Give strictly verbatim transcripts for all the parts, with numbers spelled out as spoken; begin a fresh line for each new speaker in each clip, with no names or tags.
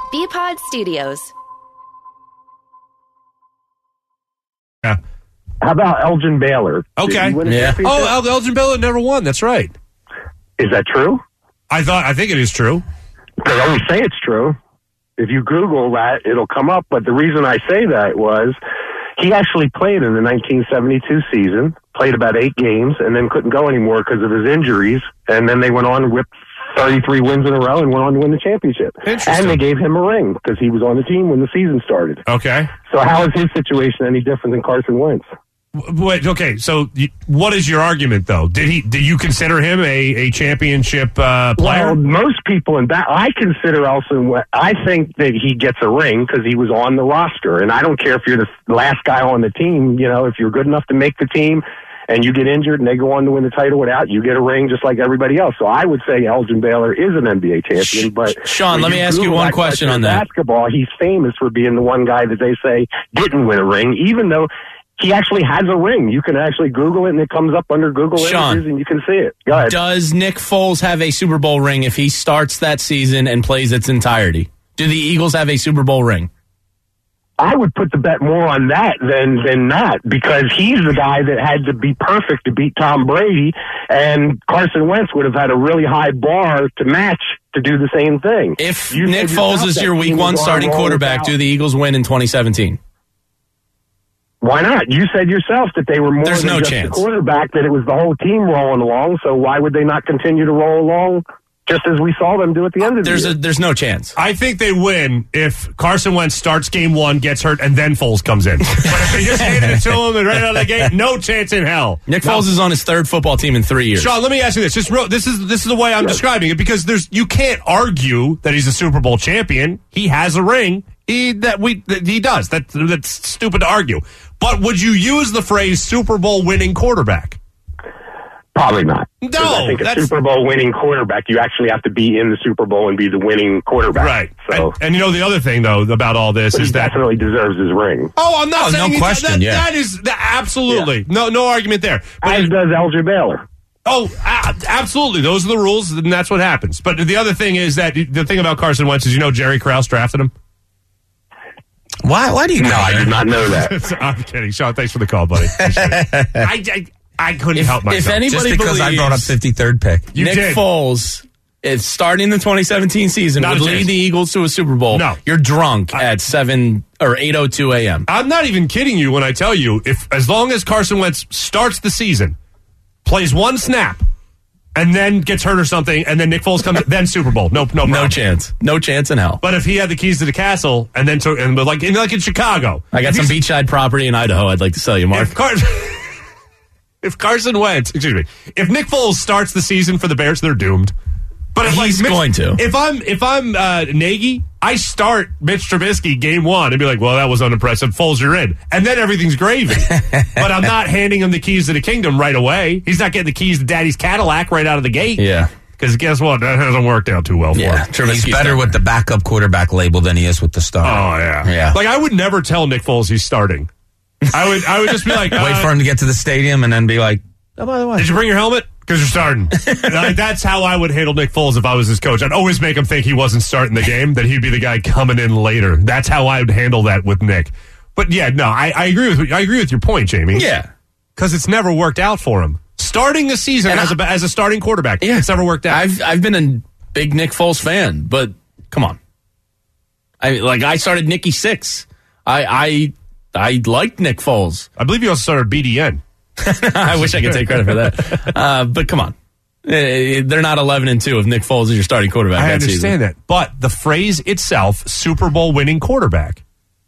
B-Pod Studios.
Yeah.
How about Elgin Baylor?
Okay.
Yeah.
Oh, El- Elgin Baylor never won. That's right.
Is that true?
I thought. I think it is true.
They always say it's true. If you Google that, it'll come up. But the reason I say that was he actually played in the nineteen seventy-two season, played about eight games, and then couldn't go anymore because of his injuries. And then they went on and whipped thirty-three wins in a row and went on to win the championship. And they gave him a ring because he was on the team when the season started.
Okay.
So how is his situation any different than Carson Wentz?
Wait, okay, so you, what is your argument, though? Did he? Do you consider him a, a championship uh, player?
Well, most people in that, I consider Elgin. I think that he gets a ring because he was on the roster, and I don't care if you're the last guy on the team. You know, if you're good enough to make the team, and you get injured, and they go on to win the title without, you get a ring just like everybody else. So I would say Elgin Baylor is an N B A champion. But
Sean, let me ask you one question on that.
Basketball, he's famous for being the one guy that they say didn't win a ring, even though he actually has a ring. You can actually Google it, and it comes up under Google
Sean,
Images, and you can see it. Go ahead.
Does Nick Foles have a Super Bowl ring if he starts that season and plays its entirety? Do the Eagles have a Super Bowl ring?
I would put the bet more on that than than not, because he's the guy that had to be perfect to beat Tom Brady, and Carson Wentz would have had a really high bar to match to do the same thing.
If you Nick Foles is your week one starting quarterback, do the Eagles win in twenty seventeen?
Why not? You said yourself that they were more
There's
than
no
just
chance.
the quarterback, that it was the whole team rolling along, so why would they not continue to roll along just as we saw them do at the end of
there's
the year?
A, there's no chance.
I think they win if Carson Wentz starts game one, gets hurt, and then Foles comes in. But if they just handed it to him and right out of the gate, no chance in hell.
Nick Foles
no.
is on his third football team in three years.
Sean, let me ask you this. Just real, this is this is the way I'm
Sure.
describing it, because there's you can't argue that he's a Super Bowl champion. He has a ring. He that we that he does. That that's stupid to argue. But would you use the phrase Super Bowl winning quarterback?
Probably not.
No,
I think a
that's-
Super Bowl winning quarterback, you actually have to be in the Super Bowl and be the winning quarterback.
Right.
So,
and, and you know the other thing though about all this
but
is
he
that
definitely deserves his ring.
Oh, I'm not
Oh,
saying
no
he-
question,
That,
yeah.
that is that, absolutely no no argument there. But
As
it-
does Elgin Baylor.
Oh, a- absolutely. Those are the rules, and that's what happens. But the other thing is that the thing about Carson Wentz is, you know, Jerry Krause drafted him.
Why? Why do you?
No, I did not know that.
I'm kidding, Sean. Thanks for the call, buddy. I, I, I couldn't
If,
help myself.
if anybody
Just because
believes
I brought up fifty-third pick.
You
Nick
did.
Foles is starting the twenty seventeen season
Not
would
a
lead
chance.
the Eagles to a Super Bowl,
No.
you're drunk at seven or eight oh two a.m.
I'm not even kidding you when I tell you, if as long as Carson Wentz starts the season, plays one snap, and then gets hurt or something, and then Nick Foles comes, then Super Bowl. No, no,
No
problem.
chance. No chance in hell.
But if he had the keys to the castle, and then took, and like in like in Chicago,
I got
if
some
he's-
beachside property in Idaho I'd like to sell you, Mark.
If, Car- if Carson Wentz, excuse me, if Nick Foles starts the season for the Bears, they're doomed. But if
He's
like Mitch,
going to.
If I'm if I'm uh, Nagy, I start Mitch Trubisky game one and be like, well, that was unimpressive. Foles, you're in, and then everything's gravy. But I'm not handing him the keys to the kingdom right away. He's not getting the keys to Daddy's Cadillac right out of the gate.
Yeah.
Because guess what? That hasn't worked out too well for
Yeah.
him.
He's
Trubisky's
better
done.
with the backup quarterback label than he is with the starter.
Oh yeah,
Yeah.
Like I would never tell Nick Foles he's starting. I would I would just be like,
Wait
uh,
for him to get to the stadium and then be like, oh, by the way.
did you bring your helmet? Because you're starting. Like, that's how I would handle Nick Foles if I was his coach. I'd always make him think he wasn't starting the game, that he'd be the guy coming in later. That's how I would handle that with Nick. But yeah, no, I, I agree with I agree with your point, Jamie.
Yeah.
Because it's never worked out for him. Starting a season
And
as a as a starting quarterback,
Yeah.
it's never worked out.
I've I've been a big Nick Foles fan, but come on. I like I started Nicky Six. I I I liked Nick Foles.
I believe you also started B D N.
I wish I could take credit for that. Uh, but come on. Uh, They're not eleven and two if Nick Foles is your starting quarterback
I
that
understand
season.
that. But the phrase itself, Super Bowl winning quarterback,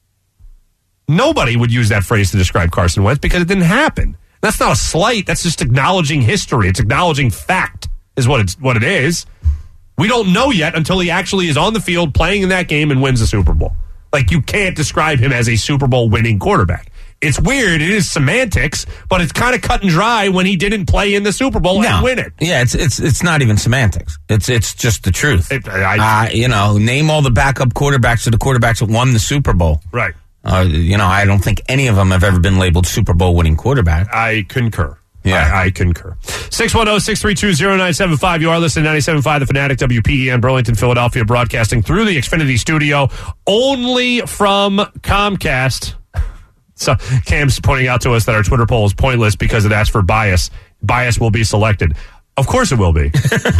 nobody would use that phrase to describe Carson Wentz because it didn't happen. That's not a slight. That's just acknowledging history. It's acknowledging fact is what it's what it is. We don't know yet until he actually is on the field playing in that game and wins the Super Bowl. Like, you can't describe him as a Super Bowl winning quarterback. It's weird. It is semantics, but it's kind of cut and dry when he didn't play in the Super Bowl
No.
and win it.
Yeah, it's it's it's not even semantics. It's it's just the truth.
It- I-
uh, you know, name all the backup quarterbacks of the quarterbacks that won the Super Bowl.
Right.
Uh, you know, I don't think any of them have ever been labeled Super Bowl winning quarterback.
I concur.
Yeah.
I, I concur. six one zero, six three two, zero nine seven five. You are listening to ninety-seven point five, The Fanatic, W P E N, Burlington, Philadelphia, broadcasting through the Xfinity studio, only from Comcast. So Cam's pointing out to us that our Twitter poll is pointless because it asks for bias. Bias will be selected. Of course it will be.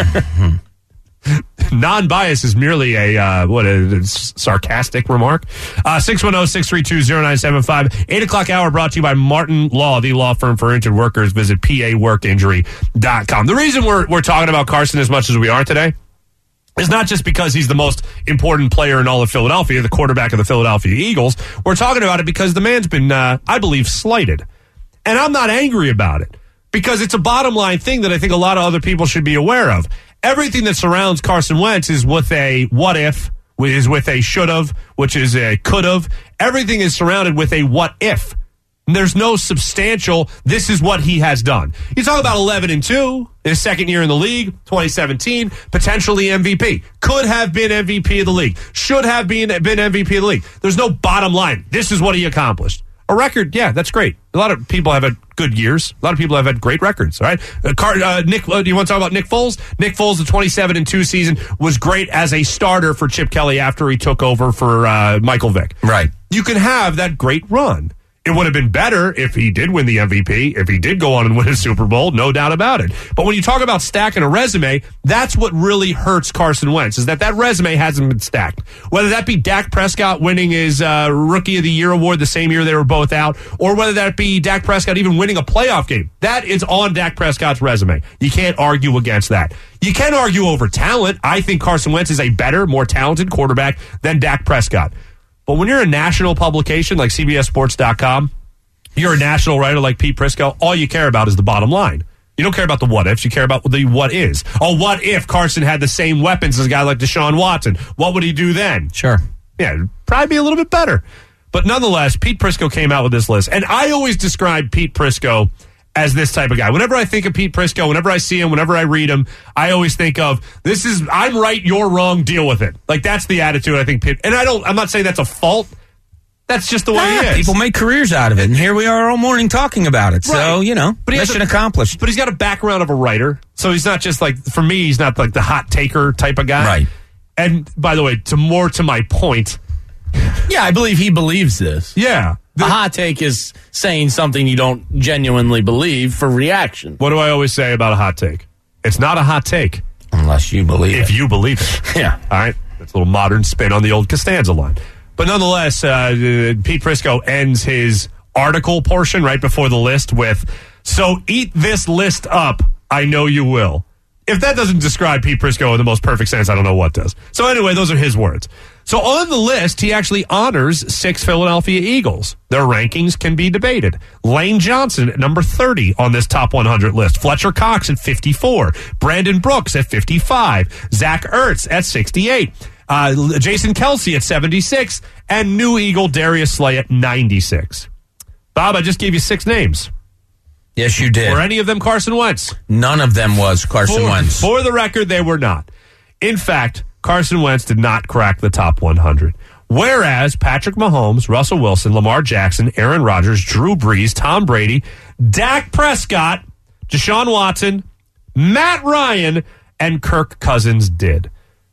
Non-bias is merely a uh, what a sarcastic remark. Uh, six one zero, six three two, zero nine seven five. eight o'clock hour brought to you by Martin Law, the law firm for injured workers. Visit P A work injury dot com. The reason we're, we're talking about Carson as much as we are today is not just because he's the most important player in all of Philadelphia, the quarterback of the Philadelphia Eagles. We're talking about it because the man's been, uh, I believe, slighted. And I'm not angry about it because it's a bottom line thing that I think a lot of other people should be aware of. Everything that surrounds Carson Wentz is with a what if, is with a should have, which is a could have. Everything is surrounded with a what if. And there's no substantial, this is what he has done. You talk about eleven and two, his second year in the league, twenty seventeen, potentially M V P. Could have been M V P of the league. Should have been, been M V P of the league. There's no bottom line. This is what he accomplished. A record, yeah, that's great. A lot of people have had good years. A lot of people have had great records, all right? Uh, Car- uh, Nick, uh, do you want to talk about Nick Foles? Nick Foles, the twenty-seven and two season, was great as a starter for Chip Kelly after he took over for uh, Michael Vick.
Right.
You can have that great run. It would have been better if he did win the M V P, if he did go on and win a Super Bowl, no doubt about it. But when you talk about stacking a resume, that's what really hurts Carson Wentz, is that that resume hasn't been stacked. Whether that be Dak Prescott winning his uh, Rookie of the Year award the same year they were both out, or whether that be Dak Prescott even winning a playoff game, that is on Dak Prescott's resume. You can't argue against that. You can argue over talent. I think Carson Wentz is a better, more talented quarterback than Dak Prescott. But when you're a national publication like C B S Sports dot com, you're a national writer like Pete Prisco, all you care about is the bottom line. You don't care about the what ifs, you care about the what is. Oh, what if Carson had the same weapons as a guy like Deshaun Watson? What would he do then?
Sure.
Yeah, it'd probably be a little bit better. But nonetheless, Pete Prisco came out with this list. And I always describe Pete Prisco as this type of guy. Whenever I think of Pete Prisco, whenever I see him, whenever I read him, I always think of, this is, I'm right, you're wrong, deal with it. Like, that's the attitude I think Pete, and I don't, I'm not saying that's a fault. That's just the way
yeah,
he is.
People make careers out of it, and here we are all morning talking about it. Right. So, you know,
but
mission
a,
accomplished.
But he's got a background of a writer, so he's not just like, for me, he's not like the hot taker type of guy.
Right.
And, by the way, to more to my point.
Yeah, I believe he believes this.
Yeah.
The, a hot take is saying something you don't genuinely believe for reaction.
What do I always say about a hot take? It's not a hot take.
Unless you believe
if
it.
If you believe it.
Yeah.
All right? That's a little modern spin on the old Costanza line. But nonetheless, uh, Pete Prisco ends his article portion right before the list with, so eat this list up, I know you will. If that doesn't describe Pete Prisco in the most perfect sense, I don't know what does. So anyway, those are his words. So on the list, he actually honors six Philadelphia Eagles. Their rankings can be debated. Lane Johnson at number thirty on this top one hundred list. Fletcher Cox at fifty-four. Brandon Brooks at fifty-five. Zach Ertz at sixty-eight. Uh, Jason Kelsey at seventy-six. And new Eagle Darius Slay at ninety-six. Bob, I just gave you six names.
Yes, you did.
Were any of them Carson Wentz?
None of them was Carson
for,
Wentz.
For the record, they were not. In fact, Carson Wentz did not crack the top one hundred. Whereas Patrick Mahomes, Russell Wilson, Lamar Jackson, Aaron Rodgers, Drew Brees, Tom Brady, Dak Prescott, Deshaun Watson, Matt Ryan, and Kirk Cousins did.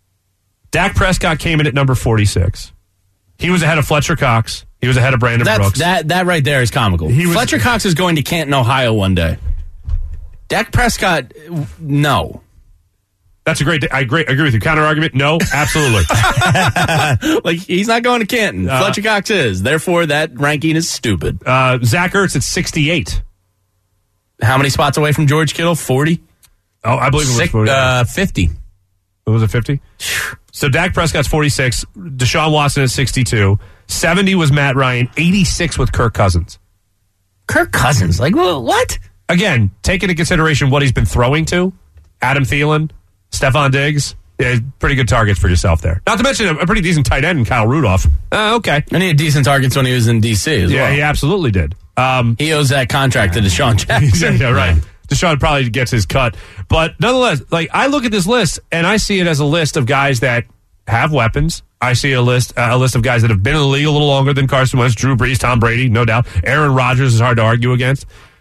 Dak Prescott came in at number forty-six. He was ahead of Fletcher Cox. He was ahead of Brandon
That's,
Brooks.
That that right there is comical. He was, Fletcher Cox is going to Canton, Ohio one day. Dak Prescott, no.
That's a great. I agree, agree with you. Counter argument? No, absolutely.
Like he's not going to Canton. Uh, Fletcher Cox is. Therefore, that ranking is stupid.
Uh, Zach Ertz at sixty-eight.
How many spots away from George Kittle? Forty.
Oh, I believe it was
Six,
forty.
Uh, fifty.
Was it fifty? So Dak Prescott's forty-six. Deshaun Watson at sixty-two. seventy was Matt Ryan. eighty-six with Kirk Cousins.
Kirk Cousins? Like, what?
Again, take into consideration what he's been throwing to. Adam Thielen, Stephon Diggs. Yeah, pretty good targets for yourself there. Not to mention a, a pretty decent tight end in Kyle Rudolph. Uh, okay.
And he had decent targets when he was in D C as
yeah,
well.
Yeah, he absolutely did. Um,
he owes that contract to Deshaun Jackson.
yeah, yeah, right. Yeah. Deshaun probably gets his cut. But nonetheless, like I look at this list, and I see it as a list of guys that have weapons. I see a list uh, a list of guys that have been in the league a little longer than Carson Wentz, Drew Brees, Tom Brady, no doubt. Aaron Rodgers is hard to argue against.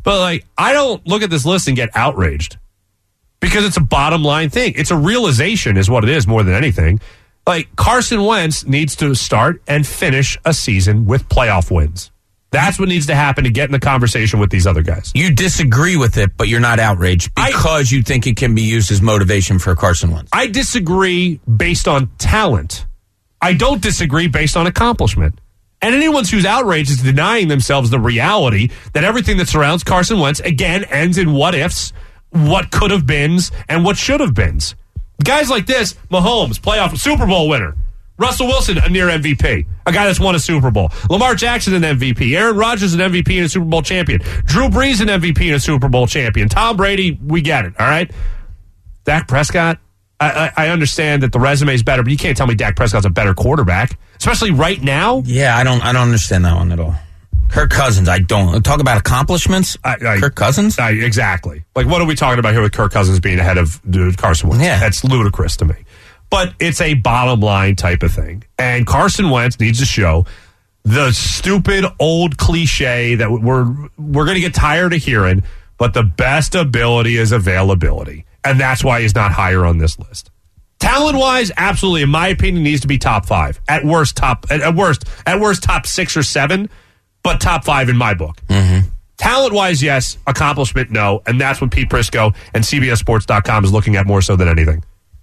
But, like, I don't look at this list and get outraged because it's a bottom line thing. It's a realization is what it is more than anything. Like, Carson Wentz needs to start and finish a season with playoff wins. That's what needs to happen to get in the conversation with these other guys.
You disagree with it, but you're not outraged because I, you think it can be used as motivation for Carson Wentz.
I disagree based on talent. I don't disagree based on accomplishment. And anyone who's outraged is denying themselves the reality that everything that surrounds Carson Wentz, again, ends in what-ifs, what could-have beens, and what should-have beens. Guys like this, Mahomes, playoff Super Bowl winner. Russell Wilson, a near M V P, a guy that's won a Super Bowl. Lamar Jackson, an M V P. Aaron Rodgers, an M V P and a Super Bowl champion. Drew Brees, an M V P and a Super Bowl champion. Tom Brady, we get it, all right? Dak Prescott, I, I, I understand that the resume is better, but you can't tell me Dak Prescott's a better quarterback, especially right now.
Yeah, I don't I don't understand that one at all. Kirk Cousins, I don't. Talk about accomplishments?
I, I,
Kirk Cousins?
I, exactly. Like, what are we talking about here with Kirk Cousins being ahead of dude, Carson Wentz?
Yeah.
That's ludicrous to me. But it's a bottom line type of thing. And Carson Wentz needs to show the stupid old cliche that we're we're going to get tired of hearing, but the best ability is availability. And that's why he's not higher on this list. Talent-wise, absolutely, in my opinion, needs to be top five. At worst, top at, at worst, at worst, top six or seven, but top five in my book.
Mm-hmm.
Talent-wise, yes. Accomplishment, no. And that's what Pete Prisco and C B S Sports dot com is looking at more so than anything.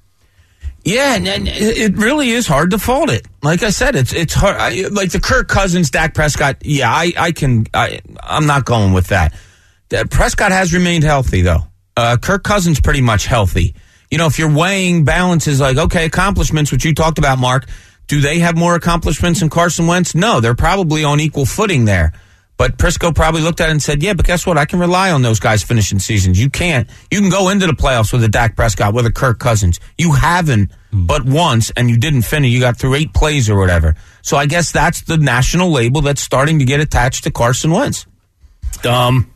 Yeah, and, and it really is hard to fault it. Like I said, it's it's hard. I, like the Kirk Cousins, Dak Prescott. Yeah, I, I can. I, I'm not going with that. Uh, Prescott has remained healthy though. Uh, Kirk Cousins pretty much healthy. You know, if you're weighing balances, like okay, accomplishments, which you talked about, Mark. Do they have more accomplishments than Carson Wentz? No, they're probably on equal footing there. But Prisco probably looked at it and said, yeah, but guess what? I can rely on those guys finishing seasons. You can't. You can go into the playoffs with a Dak Prescott, with a Kirk Cousins. You haven't but once, and you didn't finish. You got through eight plays or whatever. So I guess that's the national label that's starting to get attached to Carson Wentz.
Dumb.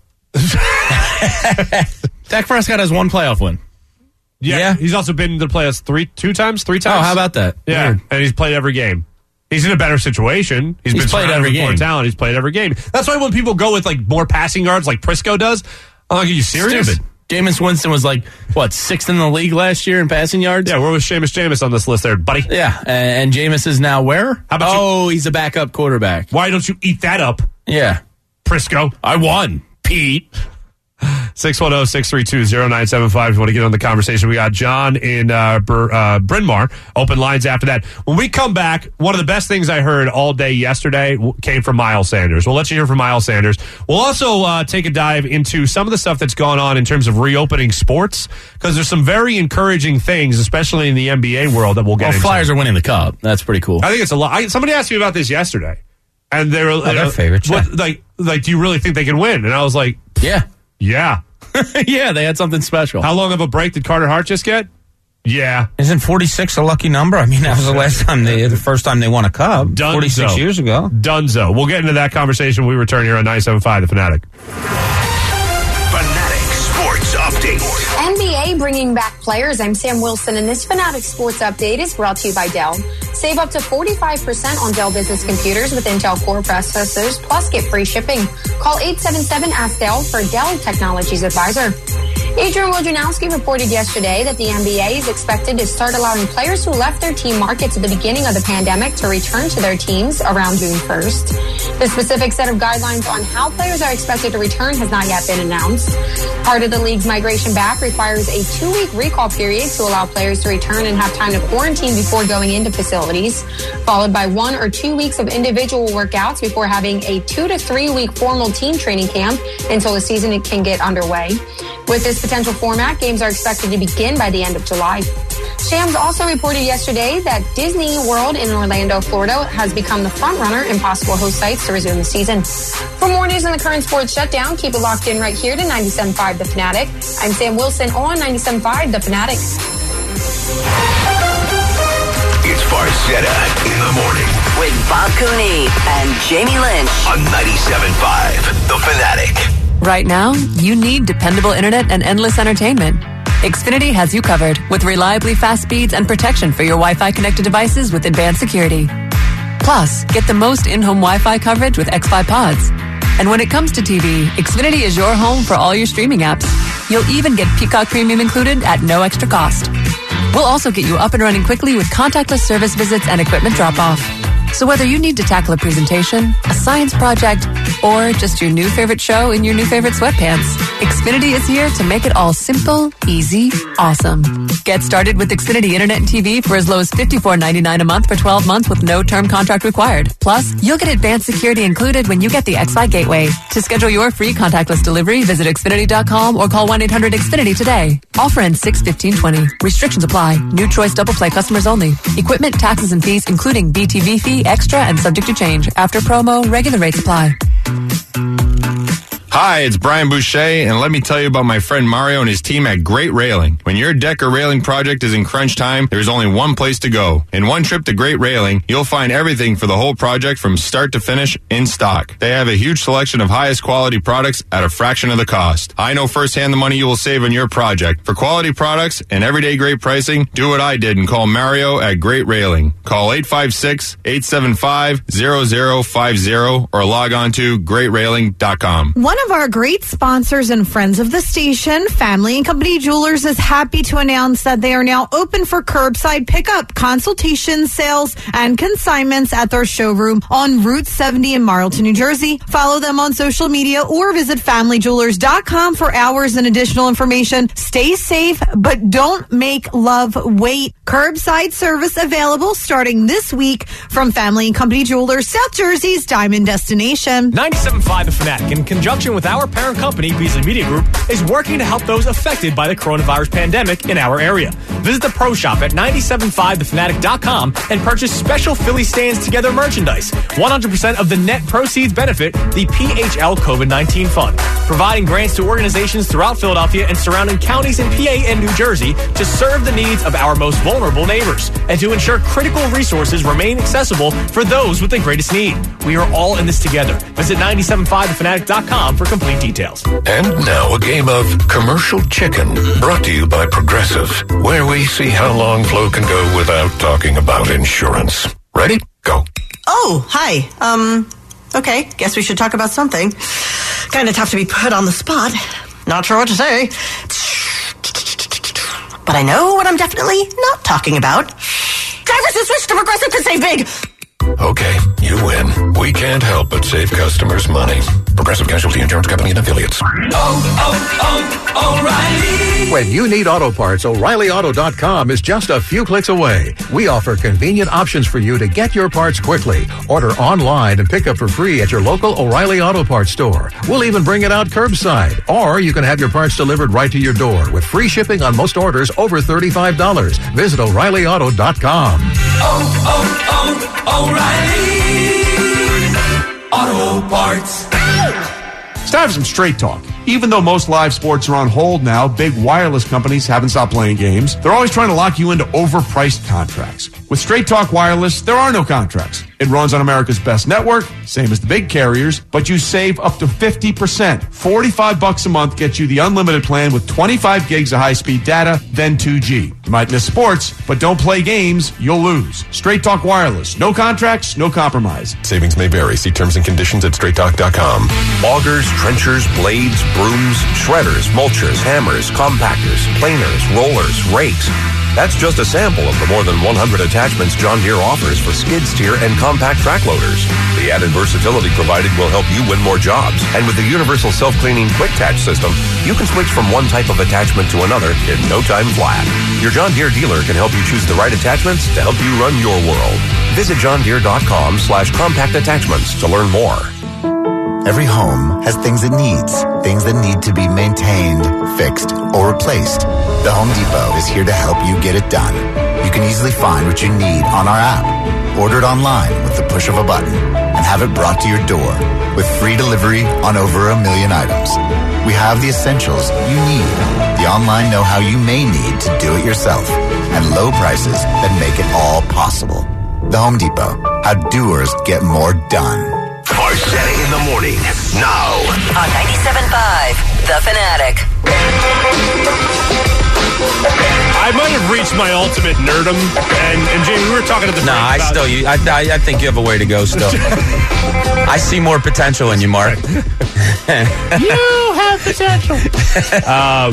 Dak Prescott has one playoff win.
Yeah,
Yeah.
He's also been to the playoffs three, two times, three times.
Oh, how about that?
Yeah,
Weird.
and he's played every game. He's in a better situation. He's,
He's
been
played
surrounded
every
with more
game.
talent. He's played every game. That's why when people go with like more passing yards, like Prisco does, I'm like, are you serious?
Stupid. Jameis Winston was like, what, sixth in the league last year in passing yards?
Yeah, where was Seamus Jameis on this list there, buddy?
Yeah, and, and Jameis is now where?
How about
oh, he's a backup quarterback.
Why don't you eat that up,
Yeah.
Prisco?
I won, Pete.
six one zero, six three two, zero nine seven five. If you want to get on the conversation, we got John in uh, Br- uh, Bryn Mawr. Open lines after that. When we come back, one of the best things I heard all day yesterday w- came from Miles Sanders. We'll let you hear from Miles Sanders. We'll also uh, take a dive into some of the stuff that's gone on in terms of reopening sports, because there's some very encouraging things, especially in the N B A world, that we'll get
Well,
into.
Flyers are winning the cup. That's pretty cool.
I think it's a lot. I, somebody asked me about this yesterday, and they were
Oh, their favorite, yeah.
what, like, like, do you really think they can win? And I was like,
Yeah.
yeah.
Yeah, they had something special.
How long of a break did Carter Hart just get? Yeah.
Isn't forty-six a lucky number? I mean, that was the last time they, the first time they won a cup.
Dunzo.
forty-six years ago.
Dunzo. We'll get into that conversation when we return here on ninety-seven point five The Fanatic.
Fanatic Sports Update.
N B A bringing back players. I'm Sam Wilson, and this Fanatic Sports Update is brought to you by Dell. Save up to forty-five percent on Dell business computers with Intel Core processors, plus get free shipping. Call eight seven seven, ask Dell for Dell Technologies Advisor. Adrian Wojnarowski reported yesterday that the N B A is expected to start allowing players who left their team markets at the beginning of the pandemic to return to their teams around June first. The specific set of guidelines on how players are expected to return has not yet been announced. Part of the league's migration back requires a two-week recall period to allow players to return and have time to quarantine before going into facilities, followed by one or two weeks of individual workouts before having a two to three week formal team training camp until the season can get underway. With this potential format, games are expected to begin by the end of July. Shams also reported yesterday that Disney World in Orlando, Florida has become the frontrunner in possible host sites to resume the season. For more news on the current sports shutdown, keep it locked in right here to ninety-seven point five The Fanatic. I'm Sam Wilson on ninety-seven point five The Fanatic.
It's Farzetta in the morning
With Bob Cooney and Jamie Lynch.
on ninety-seven point five The Fanatic.
Right now, you need dependable internet and endless entertainment. Xfinity has you covered with reliably fast speeds and protection for your Wi-Fi connected devices with advanced security. Plus, get the most in-home Wi-Fi coverage with X Fi Pods. And when it comes to T V, Xfinity is your home for all your streaming apps. You'll even get Peacock Premium included at no extra cost. We'll also get you up and running quickly with contactless service visits and equipment drop-off. So whether you need to tackle a presentation, a science project, or just your new favorite show in your new favorite sweatpants, Xfinity is here to make it all simple, easy, awesome. Get started with Xfinity Internet and T V for as low as fifty-four ninety-nine a month for twelve months with no term contract required. Plus, you'll get advanced security included when you get the X Fi Gateway. To schedule your free contactless delivery, visit Xfinity dot com or call one eight hundred X Finity today. Offer ends six fifteen twenty. Restrictions apply. New choice double play customers only. Equipment, taxes, and fees, including B T V fee, extra, and subject to change. After promo, regular rates apply.
Hi, it's Brian Boucher, and let me tell you about my friend Mario and his team at Great Railing. When your deck or railing project is in crunch time, there's only one place to go. In one trip to Great Railing, you'll find everything for the whole project from start to finish in stock. They have a huge selection of highest quality products at a fraction of the cost. I know firsthand the money you will save on your project. For quality products and everyday great pricing, do what I did and call Mario at Great Railing. Call eight five six, eight seven five, zero zero five zero or log on to great railing dot com.
One of our great sponsors and friends of the station, Family and Company Jewelers, is happy to announce that they are now open for curbside pickup, consultations, sales, and consignments at their showroom on Route seventy in Marlton, New Jersey. Follow them on social media or visit family jewelers dot com for hours and additional information. Stay safe, but don't make love wait. Curbside service available starting this week from Family and Company Jewelers, South Jersey's diamond destination.
ninety-seven point five The Fanatic, in conjunction with our parent company, Beasley Media Group, is working to help those affected by the coronavirus pandemic in our area. Visit the Pro Shop at ninety-seven point five the fanatic dot com and purchase special Philly Stands Together merchandise. one hundred percent of the net proceeds benefit the P H L COVID nineteen Fund, providing grants to organizations throughout Philadelphia and surrounding counties in P A and New Jersey to serve the needs of our most vulnerable neighbors and to ensure critical resources remain accessible for those with the greatest need. We are all in this together. Visit ninety-seven point five the fanatic dot com for complete details.
And now a game of Commercial Chicken, brought to you by Progressive, where we see how long Flo can go without talking about insurance. Ready? Go.
Oh, hi. Um, okay, guess we should talk about something. Kind of tough to be put on the spot. Not sure what to say. But I know what I'm definitely not talking about. Drivers who switch to Progressive can save big.
Okay, you win. We can't help but save customers money. Progressive Casualty Insurance Company and Affiliates.
Oh, oh, oh, O'Reilly.
When you need auto parts, O'Reilly Auto dot com is just a few clicks away. We offer convenient options for you to get your parts quickly. Order online and pick up for free at your local O'Reilly Auto Parts store. We'll even bring it out curbside. Or you can have your parts delivered right to your door with free shipping on most orders over thirty-five dollars. Visit O'Reilly Auto dot com.
Oh, oh, oh, O'Reilly Auto Parts.
It's time for some straight talk. Even though most live sports are on hold now, big wireless companies haven't stopped playing games. They're always trying to lock you into overpriced contracts. With Straight Talk Wireless, there are no contracts. It runs on America's best network, same as the big carriers, but you save up to fifty percent. forty-five bucks a month gets you the unlimited plan with twenty-five gigs of high-speed data, then two G. You might miss sports, but don't play games, you'll lose. Straight Talk Wireless. No contracts, no compromise.
Savings may vary. See terms and conditions at straight talk dot com.
Augers, trenchers, blades, brooms, shredders, mulchers, hammers, compactors, planers, rollers, rakes. That's just a sample of the more than one hundred attachments John Deere offers for skid steer and compact track loaders. The added versatility provided will help you win more jobs. And with the universal self-cleaning quick attach system, you can switch from one type of attachment to another in no time flat. Your John Deere dealer can help you choose the right attachments to help you run your world. Visit john deere dot com slash compact attachments to learn more.
Every home has things it needs, things that need to be maintained, fixed, or replaced. The Home Depot is here to help you get it done. You can easily find what you need on our app, order it online with the push of a button, and have it brought to your door with free delivery on over a million items. We have the essentials you need, the online know-how you may need to do it yourself, and low prices that make it all possible. The Home Depot, how doers get more done.
Barcetta in the morning, now.
On ninety-seven point five, The Fanatic.
I I might have reached my ultimate nerdum, and, and Jamie, we were talking at the
No,
break
I
about-
still, you, I, I, I think you have a way to go still. I see more potential in you, Mark.
You have potential. um,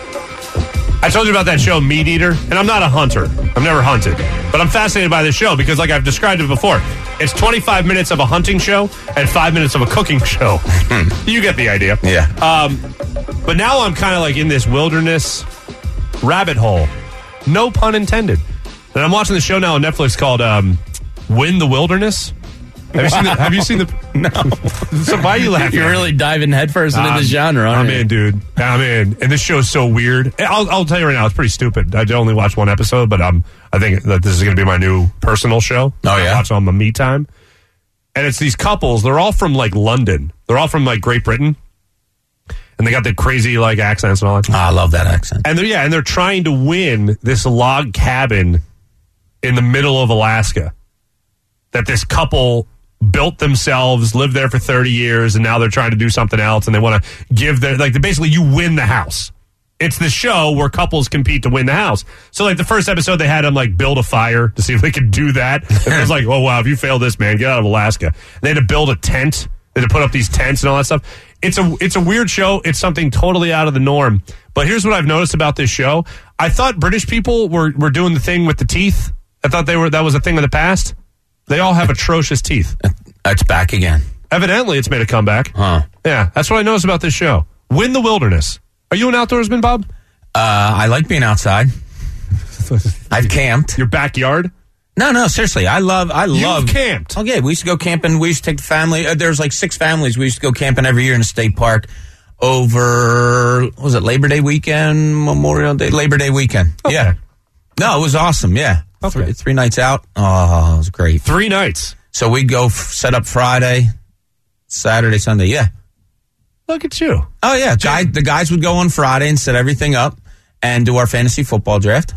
I told you about that show, Meat Eater, and I'm not a hunter. I've never hunted. But I'm fascinated by this show because, like I've described it before, it's twenty-five minutes of a hunting show and five minutes of a cooking show. You get the idea.
Yeah.
Um, but now I'm kind of like in this wilderness rabbit hole. No pun intended. And I'm watching the show now on Netflix called um, Win the Wilderness. Have you seen the? Have you seen the?
No.
So why are you laughing?
You're really diving headfirst into
Um,
the genre, aren't
I'm
you?
in, dude. I'm in. And this show's so weird. I'll, I'll tell you right now, it's pretty stupid. I only watched one episode, but um, I think that this is going to be my new personal show.
Oh, yeah?
I watch on my me time. And it's these couples. They're all from, like, London. They're all from, like, Great Britain. And they got the crazy, like, accents and all that.
Oh, I love that accent.
And they're, yeah, and they're trying to win this log cabin in the middle of Alaska that this couple built themselves, lived there for thirty years, and now they're trying to do something else, and they want to give their, like, basically you win the house. It's the show where couples compete to win the house. So, like, the first episode, they had them, like, build a fire to see if they could do that. And it was like, oh, wow, if you fail this, man, get out of Alaska. They had to build a tent. They had to put up these tents and all that stuff. It's a, it's a weird show. It's something totally out of the norm. But here's what I've noticed about this show. I thought British people were, were doing the thing with the teeth. I thought they were that was a thing of the past. They all have atrocious teeth.
It's back again.
Evidently, it's made a comeback.
Huh.
Yeah, that's what I noticed about this show. Win the Wilderness. Are you an outdoorsman, Bob?
Uh, I like being outside. I've camped.
Your backyard?
No, no, seriously. I love, I
You've
love.
camped.
Oh, yeah. We used to go camping. We used to take the family. Uh, there's like six families. We used to go camping every year in a state park over, what was it, Labor Day weekend, Memorial Day, Labor Day weekend.
Okay.
Yeah. No, it was awesome. Yeah.
Okay.
Three, three nights out. Oh, it was great.
Three nights.
So we'd go f- set up Friday, Saturday, Sunday. Yeah.
Look at you.
Oh, yeah. Guy, the guys would go on Friday and set everything up and do our fantasy football draft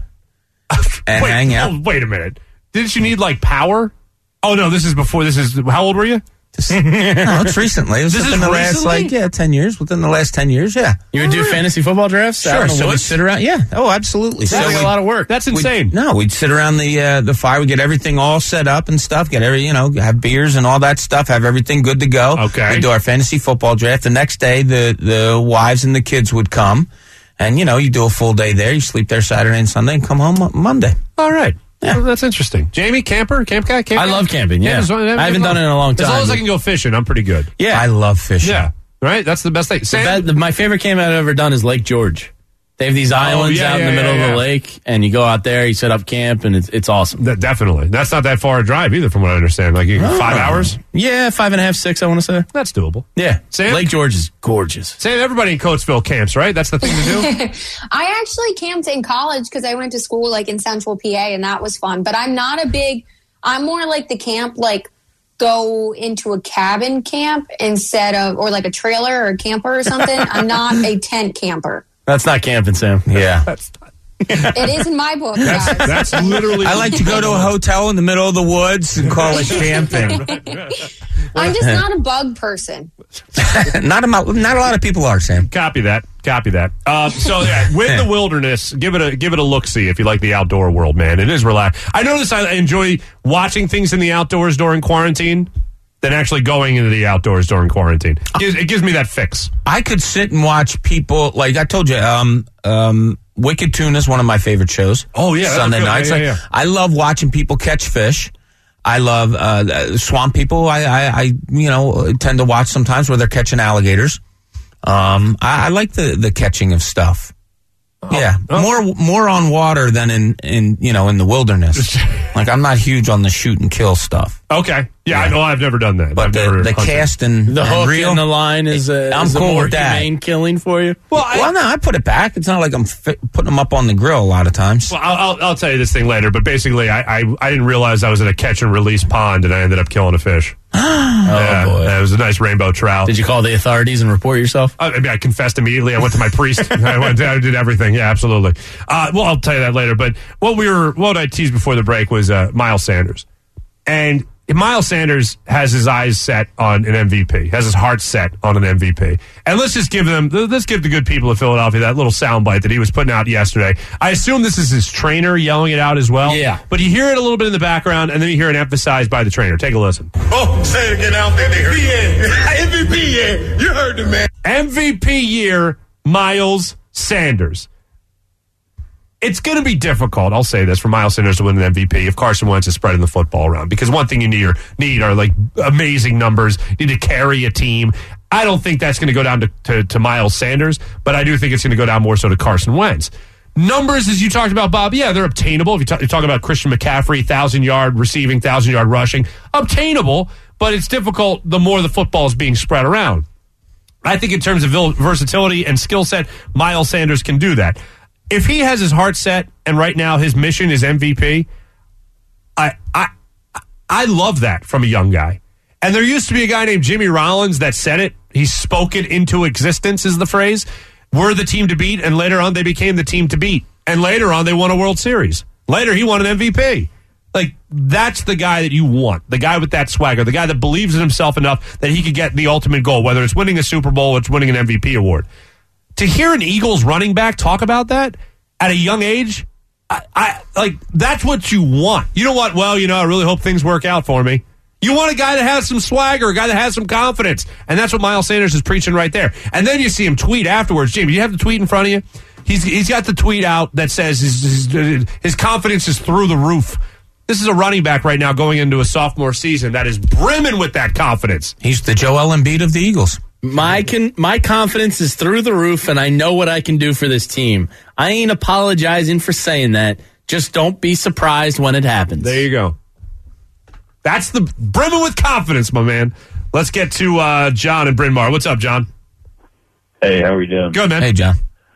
and
wait,
hang out.
Oh, wait a minute. Didn't you need, like, power? Oh, no, this is before. This is, how old were you?
No, it's recently. It was
This
within
is
the last,
recently?
like, yeah, ten years. Within the last ten years, yeah.
You would do fantasy football drafts? out
Sure.
in the
So we
woods?
sit around. Yeah. Oh, absolutely.
Sounds like
we-
a lot of work.
That's
we'd-
insane.
No, we'd sit around the uh, the fire. We get everything all set up and stuff. Get every you know have beers and all that stuff. Have everything good to go.
Okay.
We do our fantasy football draft. The next day, the the wives and the kids would come, and you know you do a full day there. You sleep there Saturday and Sunday, and come home Mo- Monday.
All right. Yeah, well, that's interesting. Jamie, camper, camp guy, camp
I
guy?
love camping, yeah.
as long-
I haven't done it in a long
As long
time,
as I
but-
can go fishing, I'm pretty good.
Yeah.
I love fishing.
Yeah. Right? That's the best thing.
The
Sam?
be- the- my favorite camp I've ever done is Lake George. They have these islands
yeah,
out
yeah,
in the middle
yeah,
of the
yeah.
lake, and you go out there, you set up camp, and it's it's awesome.
That, definitely. That's not that far a drive either, from what I understand. Like, you, five hours?
Yeah, five and a half, six, I want to say.
That's doable.
Yeah.
Sam?
Lake George is gorgeous.
Sam, everybody in Coatesville camps, right? That's the thing to do?
I actually camped in college because I went to school like in Central P A, and that was fun. But I'm not a big. I'm more like the camp, like go into a cabin camp instead of, or like a trailer or a camper or something. I'm not a tent camper.
That's not camping, Sam.
Yeah.
That's
It is in my book,
That's,
guys.
that's literally.
I like to go to a hotel in the middle of the woods and call it camping.
I'm just not a bug person.
not a mo- not a lot of people are, Sam.
Copy that. Copy that. Uh, so yeah, with the wilderness, give it a give it a look see if you like the outdoor world, man. It is relaxed. I notice I enjoy watching things in the outdoors during quarantine than actually going into the outdoors during quarantine. It gives, it gives me that fix.
I could sit and watch people like I told you. Um, um, Wicked Tuna is one of my favorite shows.
Oh yeah,
Sunday
good.
nights.
Yeah, yeah,
Like,
yeah.
I love watching people catch fish. I love uh, swamp people. I, I, I, you know, tend to watch sometimes where they're catching alligators. Um, I, I like the, the catching of stuff. Yeah,
oh.
more more on water than in, in you know in the wilderness. Like I'm not huge on the shoot and kill stuff.
Okay. Yeah, I know. I've never done that.
But
I've
the,
never
the
hunted.
cast and
The
and
hook
reel,
and the line is a,
I'm
is a
cool
more
with that.
humane killing for you.
Well, I,
well, no, I put it back. It's not like I'm fi- putting them up on the grill a lot of times.
Well, I'll, I'll, I'll tell you this thing later, but basically, I, I I didn't realize I was in a catch and release pond, and I ended up killing a fish.
Oh,
yeah,
boy.
yeah, it was a nice rainbow trout.
Did you call the authorities and report yourself?
I, I mean, I confessed immediately. I went to my priest. I went. I did everything. Yeah, absolutely. Uh, well, I'll tell you that later. But what we were, what I teased before the break was uh, Miles Sanders, and Miles Sanders has his eyes set on an M V P, has his heart set on an M V P. And let's just give them, let's give the good people of Philadelphia that little soundbite that he was putting out yesterday. I assume this is his trainer yelling it out as well.
Yeah.
But you hear it a little bit in the background, and then you hear it emphasized by the trainer. Take a listen.
Oh, say it again out there. Yeah. M V P, yeah. You heard the man.
M V P year, Miles Sanders. It's going to be difficult, I'll say this, for Miles Sanders to win an M V P if Carson Wentz is spreading the football around. Because one thing you need are, need are like amazing numbers. You need to carry a team. I don't think that's going to go down to, to, to Miles Sanders, but I do think it's going to go down more so to Carson Wentz. Numbers, as you talked about, Bob, yeah, they're obtainable. If you talk, you're talking about Christian McCaffrey, thousand-yard receiving, thousand-yard rushing, obtainable, but it's difficult the more the football is being spread around. I think in terms of versatility and skill set, Miles Sanders can do that. If he has his heart set and right now his mission is M V P, I I I love that from a young guy. And there used to be a guy named Jimmy Rollins that said it. He spoke it into existence, is the phrase. We're the team to beat, and later on they became the team to beat. And later on they won a World Series. Later he won an M V P. Like, that's the guy that you want. The guy with that swagger. The guy that believes in himself enough that he could get the ultimate goal, whether it's winning a Super Bowl or it's winning an M V P award. To hear an Eagles running back talk about that at a young age, I, I like that's what you want. You know what? Well, you know, I really hope things work out for me. You want a guy that has some swagger, a guy that has some confidence, and that's what Miles Sanders is preaching right there. And then you see him tweet afterwards. Jamie, do you have the tweet in front of you? He's he's got the tweet out that says his his, his confidence is through the roof. This is a running back right now going into a sophomore season that is brimming with that confidence.
He's the Joel Embiid of the Eagles.
My can my confidence is through the roof, and I know what I can do for this team. I ain't apologizing for saying that. Just don't be surprised when it happens.
There you go. That's the brimming with confidence, my man. Let's get to uh, John and Bryn Mawr. What's up, John?
Hey, how are we doing?
Good, man.
Hey, John.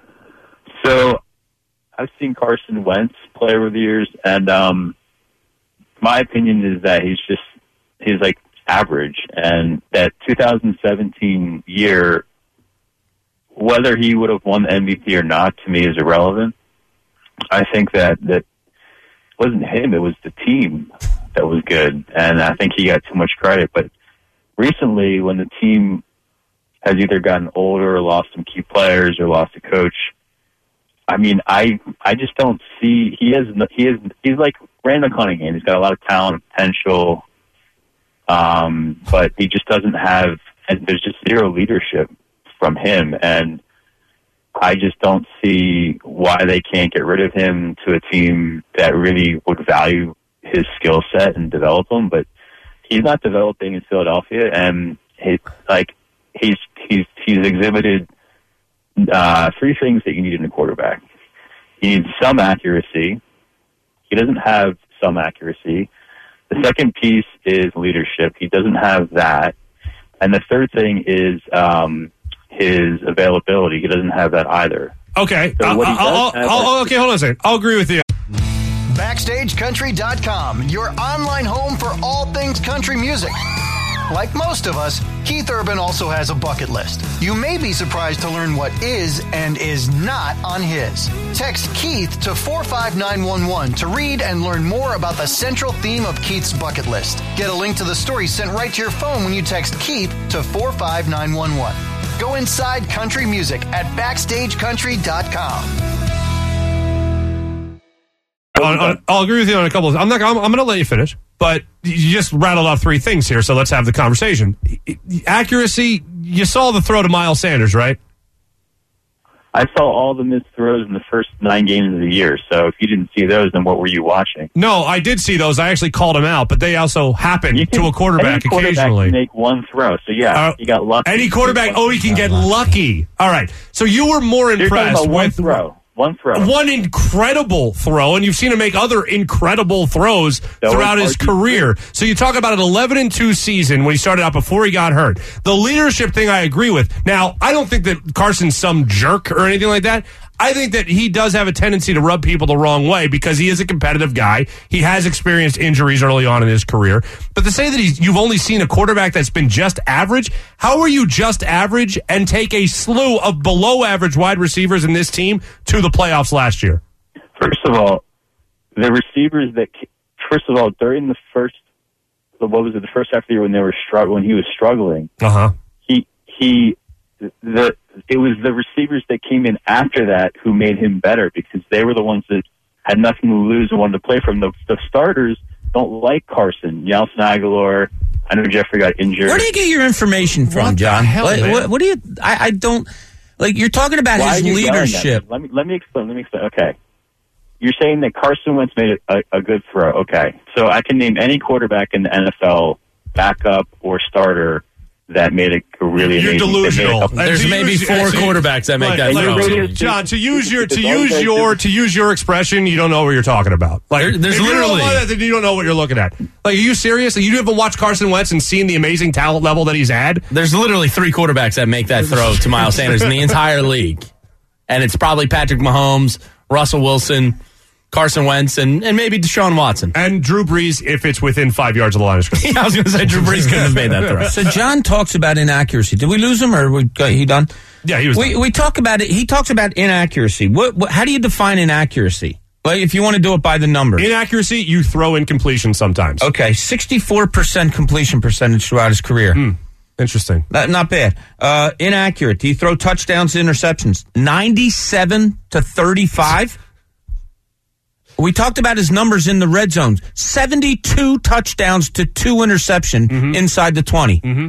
So, I've seen Carson Wentz play over the years, and um, my opinion is that he's just he's like average, and that two thousand seventeen year, whether he would have won the M V P or not, to me is irrelevant. I think that that wasn't him; it was the team that was good, and I think he got too much credit. But recently, when the team has either gotten older or lost some key players or lost a coach, I mean, I I just don't see he has he is he's like Randall Cunningham. He's got a lot of talent, potential. Um, but he just doesn't have, and there's just zero leadership from him. And I just don't see why they can't get rid of him to a team that really would value his skill set and develop him. But he's not developing in Philadelphia, and he, like he's he's he's exhibited uh, three things that you need in a quarterback. He needs some accuracy. He doesn't have some accuracy. The second piece is leadership. He doesn't have that. And the third thing is um, his availability. He doesn't have that either.
Okay.
So
I'll, I'll,
have,
I'll, okay, hold on a second. I'll agree with you.
Backstage Country dot com, your online home for all things country music. Like most of us, Keith Urban also has a bucket list. You may be surprised to learn what is and is not on his. Text Keith to four five nine one one to read and learn more about the central theme of Keith's bucket list. Get a link to the story sent right to your phone when you text Keith to four five nine one one. Go inside country music at backstage country dot com.
On, on, I'll agree with you on a couple of I'm not I'm, I'm going to let you finish, but you just rattled off three things here, so let's have the conversation. Accuracy, you saw the throw to Miles Sanders, right?
I saw all the missed throws in the first nine games of the year, so if you didn't see those, then what were you watching?
No, I did see those. I actually called them out, but they also happen
can,
to a quarterback,
any quarterback
occasionally.
Can make one throw, so yeah,
uh,
he got lucky.
Any quarterback, oh, he can get lucky. All right, so you were more
You're
impressed
talking about one
with
throw. One throw.
One incredible throw, and you've seen him make other incredible throws
That
throughout
was
his career. So you talk about an eleven and two season when he started out before he got hurt. The leadership thing I agree with. Now, I don't think that Carson's some jerk or anything like that. I think that he does have a tendency to rub people the wrong way because he is a competitive guy. He has experienced injuries early on in his career. But to say that he's, you've only seen a quarterback that's been just average, how are you just average and take a slew of below average wide receivers in this team to the playoffs last year?
First of all, the receivers that, first of all, during the first what was it, the first half of the year when they were strugg- when he was struggling.
Uh huh.
He he the it was the receivers that came in after that who made him better because they were the ones that had nothing to lose and wanted to play from. The, the starters don't like Carson, Nelson Aguilar. I know Jeffrey got injured.
Where do you get your information from,
What
John?
the hell,
what,
man?
what, what do you? I, I don't like. You're talking about
Why
his
are you yelling at me?
leadership.
Let me let me explain. Let me explain. Okay, you're saying that Carson Wentz made a, a good throw. Okay, so I can name any quarterback in the N F L, backup or starter, that made a really
You're
amazing.
delusional.
Couple,
There's
to
maybe
use-
four
actually,
quarterbacks that make
like,
that
like,
throw.
to- John, to use your to
It's all
use
guys
your
do-
to use your expression, you don't know what you're talking about. Like
There- there's
if you don't
literally-
know that, then you don't know what you're looking at. Like, are you serious? You haven't watched Carson Wentz and seen the amazing talent level that he's had?
There's literally three quarterbacks that make that throw to Miles Sanders in the entire league. And it's probably Patrick Mahomes, Russell Wilson, Carson Wentz, and, and maybe Deshaun Watson.
And Drew Brees if it's within five yards of the line of scrimmage.
Yeah, I was going to say Drew Brees couldn't have made that throw.
So John talks about inaccuracy. Did we lose him, or we got, he done?
Yeah, he was.
We
done.
we talk about it. He talks about inaccuracy. What, what? How do you define inaccuracy? Like, if you want to do it by the numbers.
Inaccuracy, you throw incompletion sometimes.
Okay, sixty-four percent completion percentage throughout his career.
Hmm. Interesting.
Not, not bad. Uh, inaccurate. Do you throw touchdowns to interceptions? ninety-seven to thirty-five. We talked about his numbers in the red zone. seventy-two touchdowns to two interception
Mm-hmm.
inside the twenty.
Mm-hmm.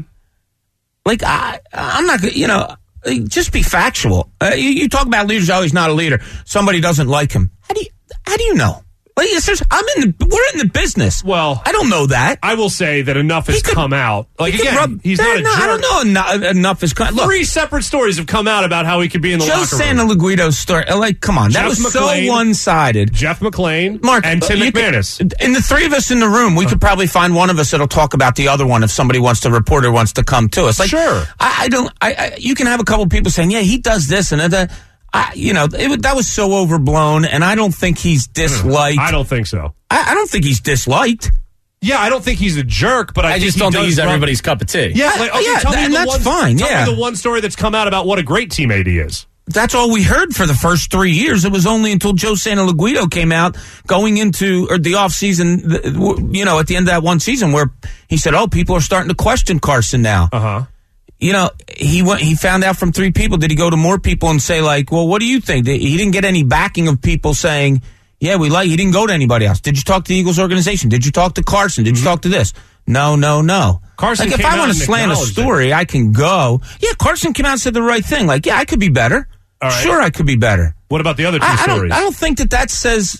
Like, I, I'm not, you know, just be factual. Uh, you, you talk about leaders, oh, he's not a leader. Somebody doesn't like him. How do you, how do you know? Like, it's just, I'm in the, we're in the business.
Well,
I don't know that.
I will say that enough has
He could-
come out. Like,
He could
again,
rub-
he's
Eh,
not a
no,
jerk.
I don't know. Enough, enough is come. Look,
Three separate stories have come out about how he could be in the
Joe
locker room.
Santaluguito's story. Like, come on, that
Jeff
was
McClain,
so one-sided.
Jeff McClain,
Mark
and Tim
you
McManus.
Could, and the three of us in the room, we could probably find one of us that'll talk about the other one if somebody wants to report or wants to come to us. Like,
Sure.
I, I don't. I, I you can have a couple people saying, "Yeah, he does this and that." I, you know, it, that was so overblown, and I don't think he's disliked.
I don't think so.
I, I don't think he's disliked.
Yeah, I don't think he's a jerk, but I,
I
think
just
he
don't think
does
he's
rub-
everybody's cup of tea.
Yeah, like, okay,
Yeah,
tell me
and
the
that's
one,
fine,
Tell
yeah.
me the one story that's come out about what a great teammate he is.
That's all we heard for the first three years. It was only until Joe Santaluguito came out going into or the offseason, you know, at the end of that one season where he said, oh, people are starting to question Carson now.
Uh-huh.
You know, he went, he found out from three people. Did he go to more people and say, like, well, what do you think? He didn't get any backing of people saying, yeah, we like, he didn't go to anybody else. Did you talk to the Eagles organization? Did you talk to Carson? Did you talk to this? No, no, no.
Carson
like, if
came
I
out
want to
and
slant a
acknowledged
story, I can go. Yeah, Carson came out and said the right thing. Like, yeah, I could be better.
All right.
Sure, I could be better.
What about the other two
I, I
stories?
don't, I don't think that that says,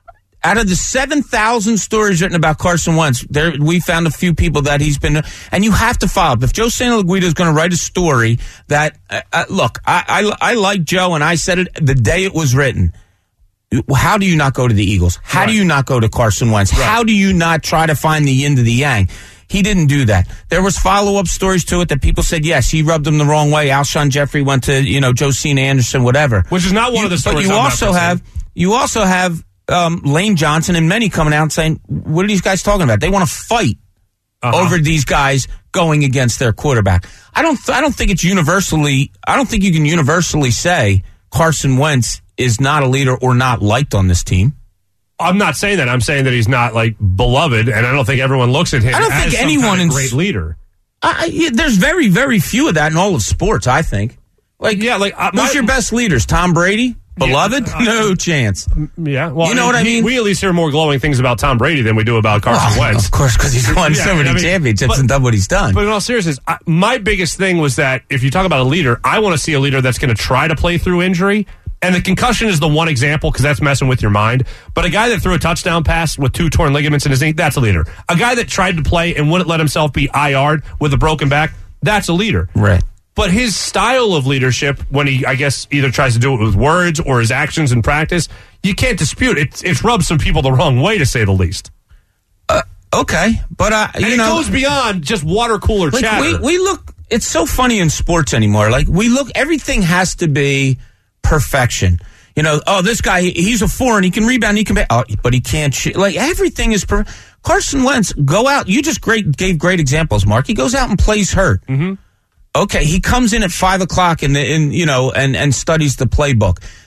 out of the seven thousand stories written about Carson Wentz, there we found a few people that he's been, and you have to follow up. If Joe Santaluguito is going to write a story that, uh, uh, look, I, I, I like Joe, and I said it the day it was written. How do you not go to the Eagles? How
Right.
do you not go to Carson Wentz?
Right.
How do you not try to find the yin to the yang? He didn't do that. There was follow-up stories to it that people said, yes, he rubbed them the wrong way. Alshon Jeffrey went to, you know, Josina Anderson, whatever.
Which is not one
You-
of the
But
stories
you
I'm
also
referencing.
have, you also have um, Lane Johnson and many coming out and saying, what are these guys talking about? They want to fight
Uh-huh.
over these guys going against their quarterback. I don't, th- I don't think it's universally, I don't think you can universally say Carson Wentz is not a leader or not liked on this team.
I'm not saying that. I'm saying that he's not, like, beloved, and I don't think everyone looks at him
I don't
as
think
some
anyone
kind of
in
great
s-
leader.
I, yeah, there's very, very few of that in all of sports, I think. Like,
Yeah, like, uh,
who's
my-
your best leaders? Tom Brady? Beloved?
uh,
no chance.
Yeah, well,
You know what I
he-
mean?
We at least hear more glowing things about Tom Brady than we do about Carson
Well,
Wentz.
of course, because he's won
Yeah,
so many
I mean,
championships
but-
and done what he's done.
But in all seriousness, I, my biggest thing was that if you talk about a leader, I want to see a leader that's going to try to play through injury. And the concussion is the one example because that's messing with your mind. But a guy that threw a touchdown pass with two torn ligaments in his knee, that's a leader. A guy that tried to play and wouldn't let himself be I R'd with a broken back, that's a leader.
Right.
But his style of leadership, when he, I guess, either tries to do it with words or his actions in practice, you can't dispute it. It's rubbed some people the wrong way, to say the least.
Uh, okay, but uh,
And
you
it
know,
goes beyond just water cooler
like,
chatter.
we we look. It's so funny in sports anymore. Like we look, everything has to be perfection. You know, oh, this guy, he's a four and he can rebound, he can, oh, but he can't shoot. Like everything is per- Carson Wentz. Go out. You just great gave great examples, Mark. He goes out and plays hurt.
Mm-hmm.
Okay, he comes in at five o'clock and in you know and and studies the playbook.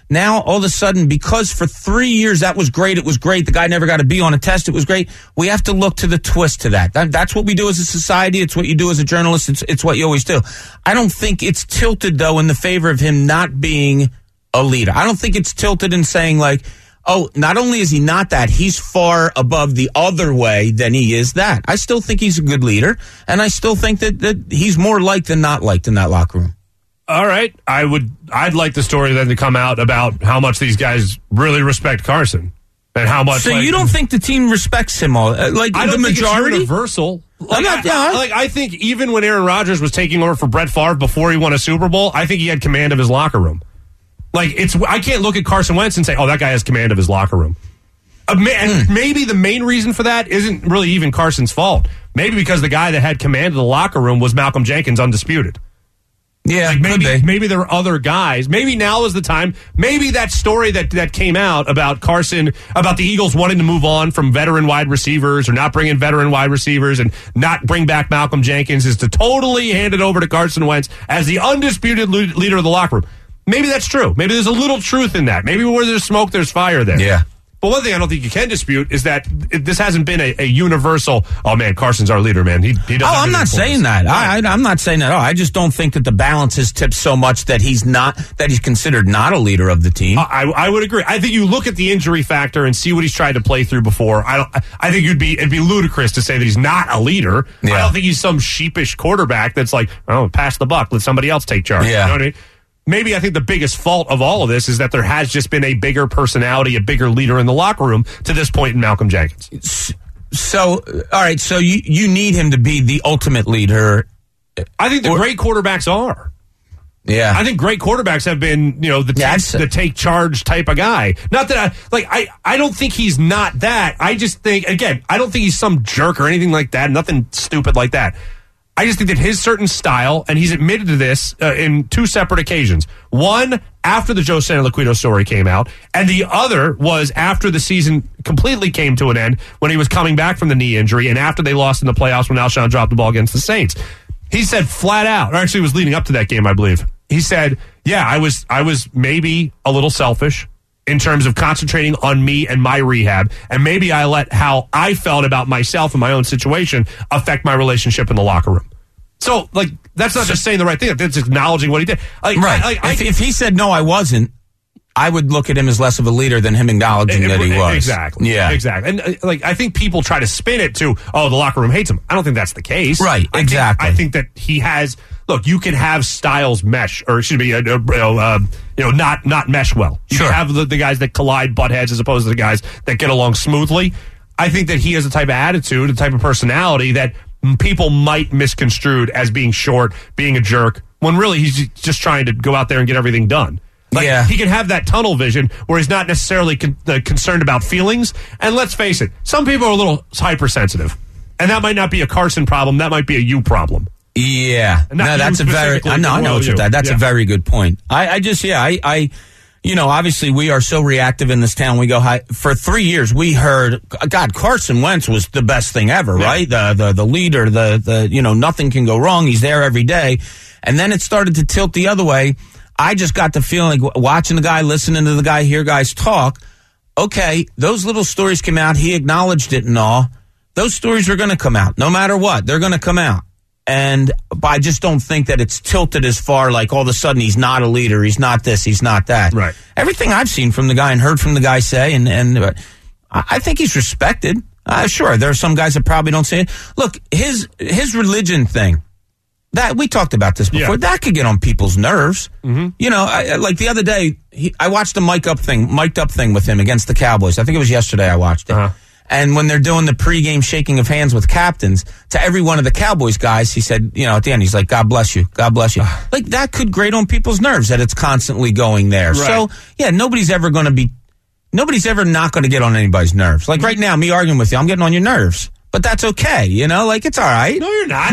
Now, all of a sudden, because for three years that was great, it was great, the guy never got to be on a test, it was great, we have to look to the twist to that. that. That's what we do as a society. It's what you do as a journalist. It's, it's what you always do. I don't think it's tilted, though, in the favor of him not being a leader. I don't think it's tilted in saying, like, oh, not only is he not that, he's far above the other way than he is that. I still think he's a good leader, and I still think that, that he's more liked than not liked in that locker room.
All right, I would. I'd like the story then to come out about how much these guys really respect Carson and how much.
So
like,
you don't think the team respects him all? Uh, like
I don't
the
think
majority,
it's universal. Like,
not,
I,
yeah.
like I think even when Aaron Rodgers was taking over for Brett Favre before he won a Super Bowl, I think he had command of his locker room. Like it's, I can't look at Carson Wentz and say, "Oh, that guy has command of his locker room." Uh, ma- and
Hmm.
maybe the main reason for that isn't really even Carson's fault. Maybe because the guy that had command of the locker room was Malcolm Jenkins, undisputed.
Yeah,
like maybe
could be.
maybe there are other guys. Maybe now is the time. Maybe that story that, that came out about Carson, about the Eagles wanting to move on from veteran wide receivers or not bring in veteran wide receivers and not bring back Malcolm Jenkins is to totally hand it over to Carson Wentz as the undisputed le- leader of the locker room. Maybe that's true. Maybe there's a little truth in that. Maybe where there's smoke, there's fire there.
Yeah.
But one thing I don't think you can dispute is that it, this hasn't been a, a universal, oh, man, Carson's our leader, man. He, he does
Oh, I'm not
everything for
saying
us.
that. I, I, I'm not saying that at all. I just don't think that the balance is tipped so much that he's not, that he's considered not a leader of the team.
I, I would agree. I think you look at the injury factor and see what he's tried to play through before. I don't. I think it'd be it'd be ludicrous to say that he's not a leader.
Yeah.
I don't think he's some sheepish quarterback that's like, oh, pass the buck, let somebody else take charge.
Yeah.
You know what I mean? Maybe I think the biggest fault of all of this is that there has just been a bigger personality, a bigger leader in the locker room to this point in Malcolm Jenkins.
So, all right, so you, you need him to be the ultimate leader.
I think the
Or-
great quarterbacks are.
Yeah.
I think great quarterbacks have been, you know, the,
Yeah,
take,
I'd say-
the take charge type of guy. Not that I, like, I, I don't think he's not that. I just think, again, I don't think he's some jerk or anything like that. Nothing stupid like that. I just think that his certain style, and he's admitted to this uh, in two separate occasions. One, after the Joe Santoliquito story came out, and the other was after the season completely came to an end when he was coming back from the knee injury and after they lost in the playoffs when Alshon dropped the ball against the Saints. He said flat out, or actually it was leading up to that game, I believe. He said, yeah, I was I was maybe a little selfish in terms of concentrating on me and my rehab, and maybe I let how I felt about myself and my own situation affect my relationship in the locker room. So, like, that's not just saying the right thing. That's acknowledging what he did. Like,
Right.
I, like, I,
if, if he said, no, I wasn't, I would look at him as less of a leader than him acknowledging that he was.
Exactly.
Yeah.
Exactly. And, uh, like, I think people try to spin it to, oh, the locker room hates him. I don't think that's the case.
Right.
I
Exactly.
Think, I think that he has, look, you can have styles mesh, or excuse me, uh, uh, uh, you know, not, not mesh well. You
Sure.
can have the, the guys that collide butt heads as opposed to the guys that get along smoothly. I think that he has a type of attitude, a type of personality that people might misconstrued as being short, being a jerk, when really he's just trying to go out there and get everything done. Like,
Yeah.
he can have that tunnel vision where he's not necessarily con- uh, concerned about feelings. And let's face it, some people are a little hypersensitive. And that might not be a Carson problem. That might be a you problem.
Yeah.
And not
No,
you
that's a very,
specifically,
I know, I
but
know
well,
what you're
you.
that. That's
Yeah.
a very good point. I, I just, yeah, I, I, you know, obviously we are so reactive in this town. We go high. For three years, we heard, God, Carson Wentz was the best thing ever,
Yeah.
right? The, the, the leader, the, the, you know, nothing can go wrong. He's there every day. And then it started to tilt the other way. I just got the feeling, like watching the guy, listening to the guy, hear guys talk. Okay, those little stories came out. He acknowledged it and all. Those stories are going to come out no matter what. They're going to come out. And but I just don't think that it's tilted as far like all of a sudden he's not a leader. He's not this. He's not that.
Right.
Everything I've seen from the guy and heard from the guy say, and, and uh, I I think he's respected. Uh, sure, there are some guys that probably don't say it. Look, his his religion thing, that we talked about this before,
Yeah.
that could get on people's nerves.
Mm-hmm.
You know, I, I- like the other day, he, I watched the mic up thing, mic'd up thing with him against the Cowboys. I think it was yesterday I watched it.
Uh-huh.
And when they're doing the pregame shaking of hands with captains, to every one of the Cowboys guys, he said, you know, at the end, he's like, God bless you. God bless you. Like, that could grate on people's nerves that it's constantly going there.
Right.
So, yeah, nobody's ever going to be, nobody's ever not going to get on anybody's nerves. Like right now, me arguing with you, I'm getting on your nerves. But that's okay, you know? Like, it's all right.
No, you're not.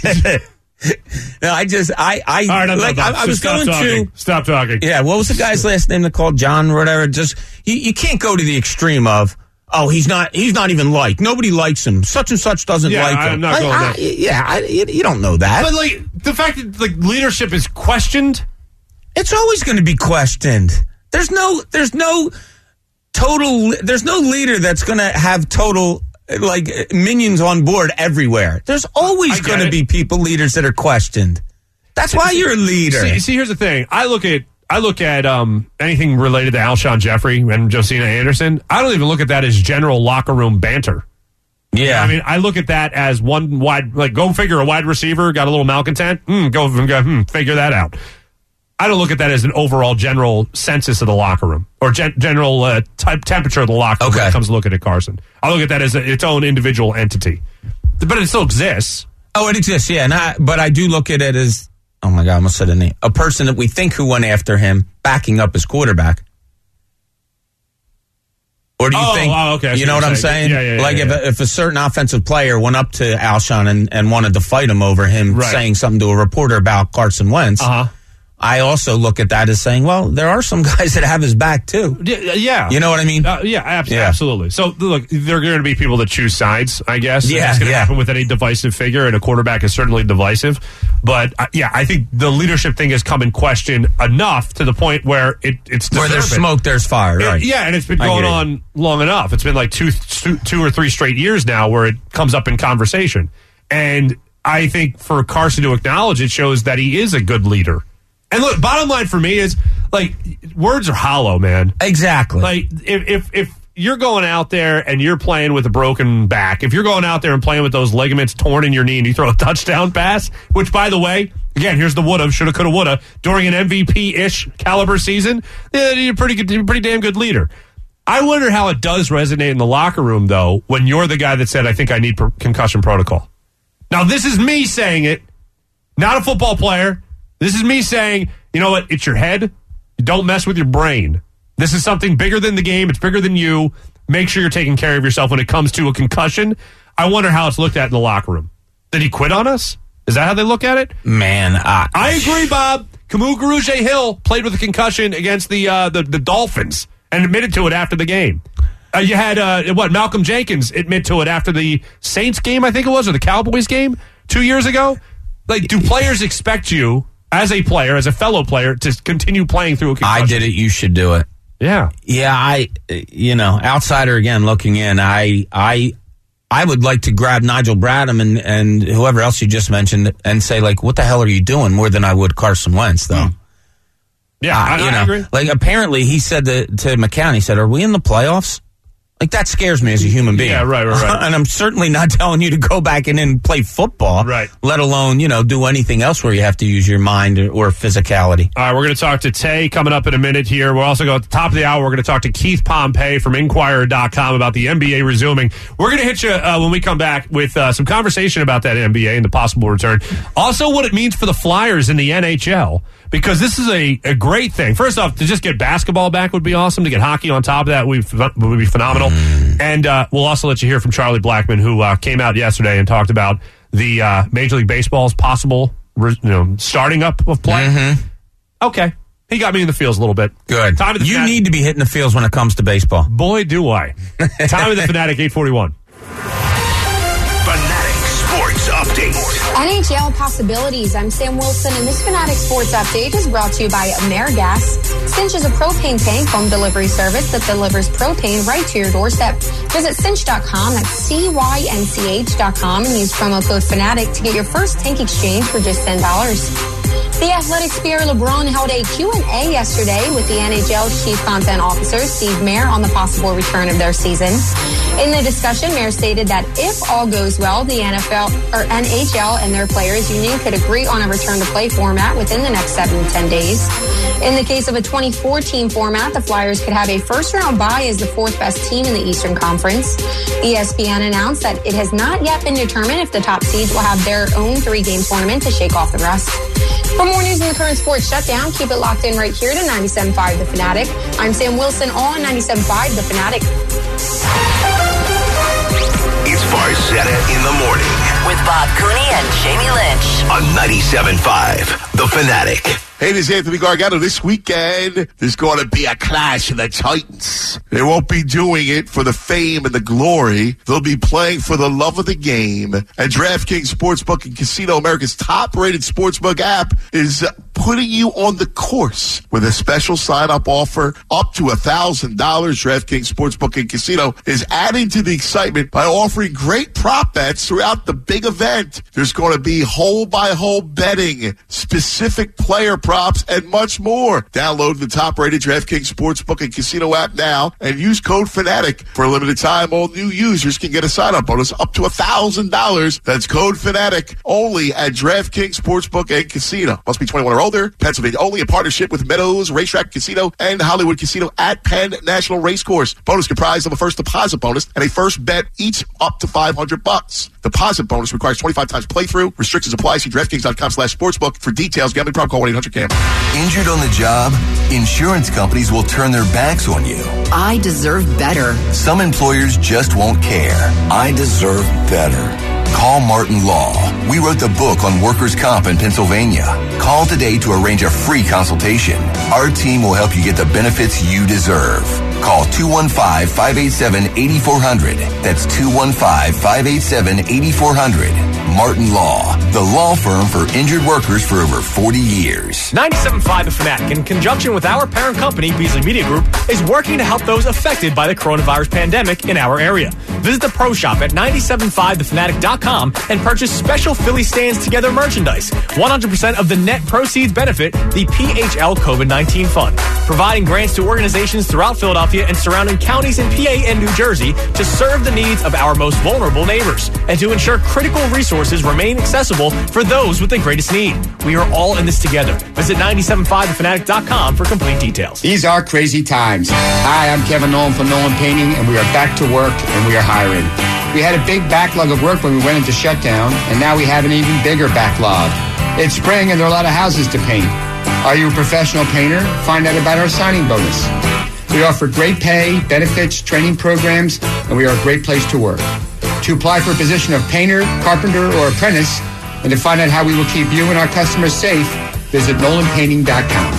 No, I just, I, I,
All right, no, no,
like,
no.
I, I
So
was
stop
going
talking.
to,
Stop talking.
yeah, what was the guy's last name that called John or whatever? Just, you, you can't go to the extreme of, oh, he's not, he's not even liked. Nobody likes him. Such and such doesn't
Yeah,
like
I'm
him.
not
Like,
going
I-
there.
yeah, I, you, you don't know that.
But, like, the fact that, like, leadership is questioned.
It's always going to be questioned. There's no, there's no total, there's no leader that's going to have total, like, minions on board everywhere. There's always going to be people, leaders that are questioned. That's why you're a leader.
See, see, here's the thing. I look at I look at um, anything related to Alshon Jeffrey and Josina Anderson. I don't even look at that as general locker room banter.
Yeah.
You know, I mean, I look at that as one wide, like, go figure a wide receiver, got a little malcontent. Mm, go, go hmm, figure that out. I don't look at that as an overall general census of the locker room or gen- general uh, type temperature of the locker room
okay.
when it comes to looking at Carson. I look at that as a, its own individual entity. But it still exists.
Oh, it exists, yeah. And I, but I do look at it as, oh my God, I almost said a name. A person that we think who went after him, backing up his quarterback. Or do you
oh,
think,
oh, okay.
you know what I'm saying?
saying? Yeah, yeah,
like
yeah,
if,
yeah.
A, if a certain offensive player went up to Alshon and, and wanted to fight him over him
right.
saying something to a reporter about Carson Wentz,
uh-huh.
I also look at that as saying, well, there are some guys that have his back too.
Yeah. yeah.
You know what I mean?
Uh, yeah, ab-
yeah,
absolutely. So, look, there are going to be people that choose sides, I guess.
Yeah,
That's going to
yeah.
happen with any divisive figure, and a quarterback is certainly divisive. But, uh, yeah, I think the leadership thing has come in question enough to the point where it, it's
Where there's
deserving.
smoke, there's fire,
It-
right?
yeah, and it's been
I
going
get it.
on long enough. It's been like two, two, two or three straight years now where it comes up in conversation. And I think for Carson to acknowledge it shows that he is a good leader. And look, bottom line for me is, like, words are hollow, man.
Exactly.
Like, if if if you're going out there and you're playing with a broken back, if you're going out there and playing with those ligaments torn in your knee and you throw a touchdown pass, which, by the way, again, here's the woulda, shoulda, coulda, woulda, during an M V P-ish caliber season, yeah, you're a pretty good, you're a pretty damn good leader. I wonder how it does resonate in the locker room, though, when you're the guy that said, I think I need per- concussion protocol. Now, this is me saying it, not a football player. This is me saying, you know what, it's your head. Don't mess with your brain. This is something bigger than the game. It's bigger than you. Make sure you're taking care of yourself when it comes to a concussion. I wonder how it's looked at in the locker room. Did he quit on us? Is that how they look at it?
Man, I,
I agree, Bob. Camus Garouge-Hill played with a concussion against the, uh, the the Dolphins and admitted to it after the game. Uh, you had, uh, what, Malcolm Jenkins admit to it after the Saints game, I think it was, or the Cowboys game two years ago. Like, do players expect you, as a player, as a fellow player, to continue playing through a concussion?
I did it, you should do it.
Yeah.
Yeah, I, you know, outsider again looking in, I, I, I would like to grab Nigel Bradham and, and whoever else you just mentioned and say, like, what the hell are you doing, more than I would Carson Wentz, though.
Mm. Yeah,
uh,
I,
you
I
know,
agree.
Like, apparently he said to, to McCown, he said, are we in the playoffs? Like, that scares me as a human being.
Yeah, right, right, right.
And I'm certainly not telling you to go back in and play football.
Right.
Let alone, you know, do anything else where you have to use your mind or, or physicality.
All right, we're going to talk to Tay coming up in a minute here. We're also going to, at the top of the hour, we're going to talk to Keith Pompey from Inquirer dot com about the N B A resuming. We're going to hit you uh, when we come back with uh, some conversation about that N B A and the possible return. Also, what it means for the Flyers in the N H L, because this is a, a great thing. First off, to just get basketball back would be awesome. To get hockey on top of that would be, would be phenomenal. And uh, we'll also let you hear from Charlie Blackmon, who uh, came out yesterday and talked about the uh, Major League Baseball's possible you know, starting up of play.
Mm-hmm.
Okay. He got me in the feels a little bit.
Good.
Time of the
you
Fanatic.
need to be hitting the fields when it comes to baseball.
Boy, do I. Time of the Fanatic, eight forty-one.
Fanatic Sports Update.
N H L possibilities. I'm Sam Wilson, and this Fanatic Sports Update is brought to you by AmeriGas. Cinch is a propane tank home delivery service that delivers propane right to your doorstep. Visit cinch dot com, that's C Y N C H dot com, and use promo code FANATIC to get your first tank exchange for just ten dollars. The Athletic's Pierre LeBrun held a Q and A yesterday with the N H L's Chief Content Officer, Steve Mayer, on the possible return of their season. In the discussion, Mayer stated that if all goes well, the N F L or N H L and their players union could agree on a return-to-play format within the next seven to ten days. In the case of a twenty-four team format, the Flyers could have a first-round bye as the fourth-best team in the Eastern Conference. E S P N announced that it has not yet been determined if the top seeds will have their own three-game tournament to shake off the rust. For more news on the current sports shutdown, keep it locked in right here to ninety-seven point five The Fanatic. I'm Sam Wilson on ninety-seven point five The Fanatic.
It's Farzetta in the morning
with Bob Cooney and Jamie Lynch
on ninety-seven point five
The Fanatic.
Hey, this is Anthony Gargano. This weekend, there's going to be a clash of the Titans. They won't be doing it for the fame and the glory. They'll be playing for the love of the game. And DraftKings Sportsbook and Casino, America's top-rated sportsbook app, is putting you on the course with a special sign-up offer up to one thousand dollars. DraftKings Sportsbook and Casino is adding to the excitement by offering great prop bets throughout the big event. There's going to be hole-by-hole betting, specific player props, and much more. Download the top-rated DraftKings Sportsbook and Casino app now and use code FANATIC. For a limited time, all new users can get a sign-up bonus up to one thousand dollars. That's code FANATIC only at DraftKings Sportsbook and Casino. Must be twenty-one or older. Pennsylvania only in partnership with Meadows Racetrack Casino and Hollywood Casino at Penn National Racecourse. Bonus comprised of a first deposit bonus and a first bet, each up to five hundred bucks. Deposit bonus requires twenty-five times playthrough. Restrictions apply. See DraftKings.com slash sportsbook for details. Gambling problem, call one eight hundred gambler.
Injured on the job? Insurance companies will turn their backs on you.
I deserve better.
Some employers just won't care. I deserve better. Call Martin Law. We wrote the book on workers' comp in Pennsylvania. Call today to arrange a free consultation. Our team will help you get the benefits you deserve. Call two one five, five eight seven, eight four zero zero. That's two one five, five eight seven, eight four zero zero. Martin Law, the law firm for injured workers for over forty years.
ninety-seven point five The Fanatic, in conjunction with our parent company, Beasley Media Group, is working to help those affected by the coronavirus pandemic in our area. Visit the Pro Shop at ninety-seven point five the fanatic dot com and purchase special Philly Stands Together merchandise. one hundred percent of the net proceeds benefit the P H L COVID nineteen Fund, providing grants to organizations throughout Philadelphia and surrounding counties in P A and New Jersey to serve the needs of our most vulnerable neighbors and to ensure critical resources remain accessible for those with the greatest need. We are all in this together. Visit ninety-seven point five the fanatic dot com for complete details.
These are crazy times. Hi, I'm Kevin Nolan from Nolan Painting, and we are back to work, and we are hiring. We had a big backlog of work when we went into shutdown, and now we have an even bigger backlog. It's spring, and there are a lot of houses to paint. Are you a professional painter? Find out about our signing bonus. We offer great pay, benefits, training programs, and we are a great place to work. To apply for a position of painter, carpenter, or apprentice, and to find out how we will keep you and our customers safe, visit nolan painting dot com.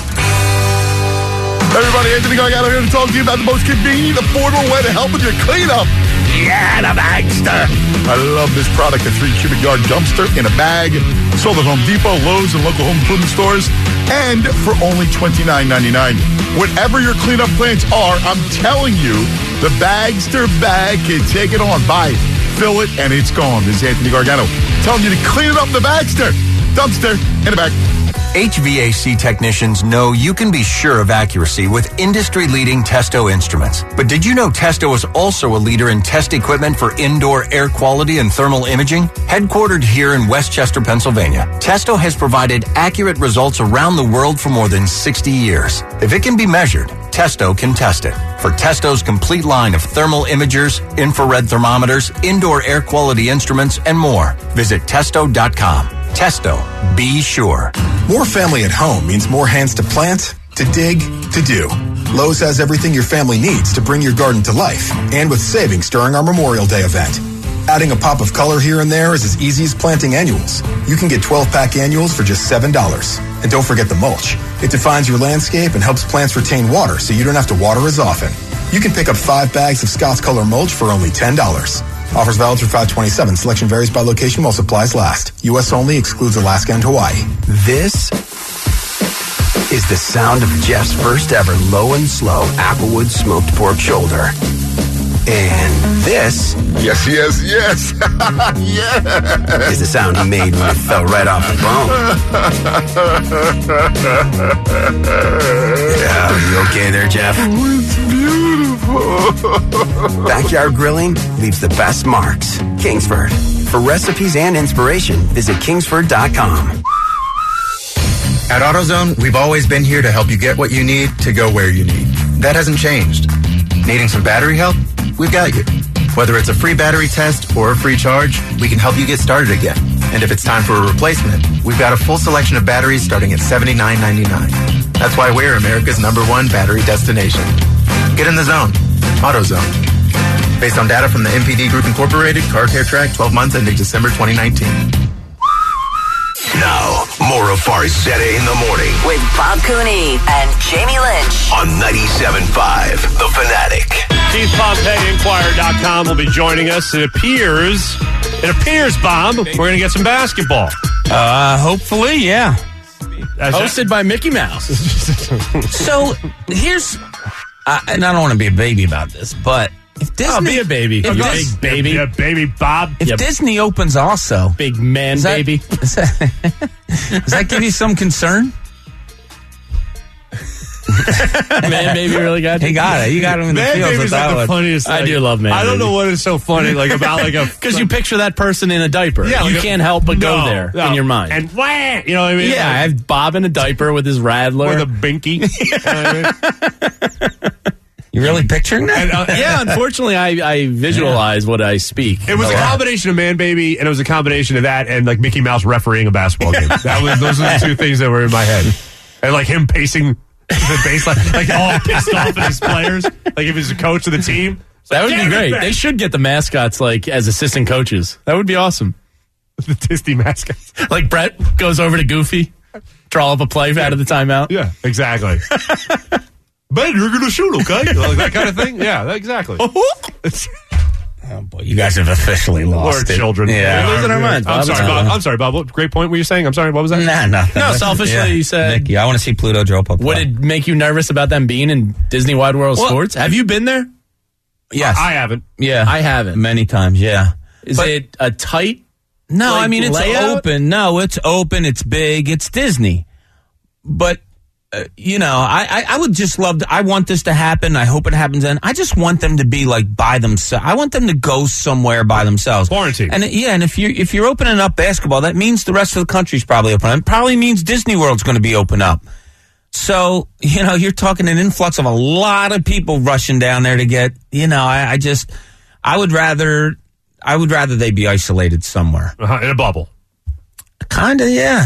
Everybody, Anthony Gargano here to talk to you about the most convenient, affordable way to help with your cleanup. Yeah, the Bagster. I love this product, a three cubic yard dumpster in a bag. Sold at Home Depot, Lowe's, and local home improvement stores. And for only twenty-nine ninety-nine. Whatever your cleanup plans are, I'm telling you, the Bagster bag can take it on. Buy it, fill it, and it's gone. This is Anthony Gargano telling you to clean it up the Bagster dumpster in a bag.
H V A C technicians know you can be sure of accuracy with industry-leading Testo instruments. But did you know Testo is also a leader in test equipment for indoor air quality and thermal imaging? Headquartered here in Westchester, Pennsylvania, Testo has provided accurate results around the world for more than sixty years. If it can be measured, Testo can test it. For Testo's complete line of thermal imagers, infrared thermometers, indoor air quality instruments, and more, visit testo dot com. Testo. Be sure.
More family at home means more hands to plant, to dig, to do. Lowe's has everything your family needs to bring your garden to life, and with savings during our Memorial Day event. Adding a pop of color here and there is as easy as planting annuals. You can get twelve pack annuals for just seven dollars. And don't forget the mulch. It defines your landscape and helps plants retain water so you don't have to water as often. You can pick up five bags of Scott's Color mulch for only ten dollars. Offers valid through five twenty-seven. Selection varies by location while supplies last. U S only, excludes Alaska and Hawaii.
This is the sound of Jeff's first ever low and slow Applewood smoked pork shoulder. And this...
Yes, yes, yes. Yes.
...is the sound he made when it fell right off the bone. Yeah, you okay there, Jeff?
It's beautiful.
Backyard grilling leaves the best marks. Kingsford. For recipes and inspiration, visit kingsford dot com.
At AutoZone, we've always been here to help you get what you need to go where you need. That hasn't changed. Needing some battery help? We've got you. Whether it's a free battery test or a free charge, we can help you get started again. And if it's time for a replacement, we've got a full selection of batteries starting at seventy-nine ninety-nine. That's why we're America's number one battery destination. Get in the zone. AutoZone. Based on data from the M P D Group Incorporated, Car Care Track, twelve months ending December twenty nineteen.
Now, More of Farzetta in the morning
with Bob Cooney and Jamie Lynch
on ninety-seven point five The Fanatic.
Keith Pompey, Inquirer dot com will be joining us. It appears, it appears, Bob, we're going to get some basketball.
Uh, hopefully, yeah.
As
Hosted by Mickey Mouse.
So here's, uh, and I don't want to be a baby about this, but if Disney,
I'll be a baby.
If
You
Dis-
big baby.
Yeah, baby Bob.
If
Yep.
Disney opens also,
Big man
Is that-
baby.
Does that, does that give you some concern?
Man baby really got you.
He got it. You got him in the
Man
feels
Baby's
with
like
that
the
one.
funniest
I
thing.
do love Man
I don't
Baby.
know what is so funny, like about like a
Because you picture that person in a diaper.
Yeah,
you
like a-
can't help but go
No,
there
no.
in your mind.
and wah, you know what I mean?
yeah, I
Like,
have Bob in a diaper with his rattler.
with a binky. You know what I mean?
You really picturing that?
And, uh,
yeah, unfortunately, I, I visualize what I speak.
It was a
lot.
combination of Man Baby, and it was a combination of that and like Mickey Mouse refereeing a basketball game. That was those are the two things that were in my head, and like him pacing the baseline, like all pissed off at his players, like if he's a coach of the team.
That would be
Damn it,
great.
man.
They should get the mascots like as assistant coaches. That would be awesome.
The Disney mascots.
Like Brett goes over to Goofy, draw up a play out of the timeout.
Yeah, exactly. Ben, you're going to shoot, okay? Like that kind of thing? Yeah, that- exactly.
Oh boy, you guys have officially lost
Poor
it.
children.
Yeah.
We're losing our minds,
I'm
Bob.
sorry, Bob. I'm sorry, Bob. What great point were you saying? I'm sorry, what was that?
Nah, nothing.
No, selfishly,
Yeah.
you said.
Mickey, I want to see Pluto drop up.
Would it make you nervous about them being in Disney Wide World
Well-
Sports? Have you been there?
Yes,
I haven't.
yeah,
I haven't.
many times. Yeah.
Is
But-
it a tight?
No,
like,
I mean it's
layout?
open. No, it's open. It's big. It's Disney. But uh, you know, I, I I would just love. To, I want this to happen. I hope it happens. And I just want them to be like by themselves. I want them to go somewhere by themselves.
Quarantine.
And uh, yeah, and if you're if you're opening up basketball, that means the rest of the country's probably open. It probably means Disney World's going to be open up. So you know, you're talking an influx of a lot of people rushing down there to get. You know, I, I just I would rather. I would rather they be isolated somewhere.
Uh-huh, in a bubble.
Kind of, yeah.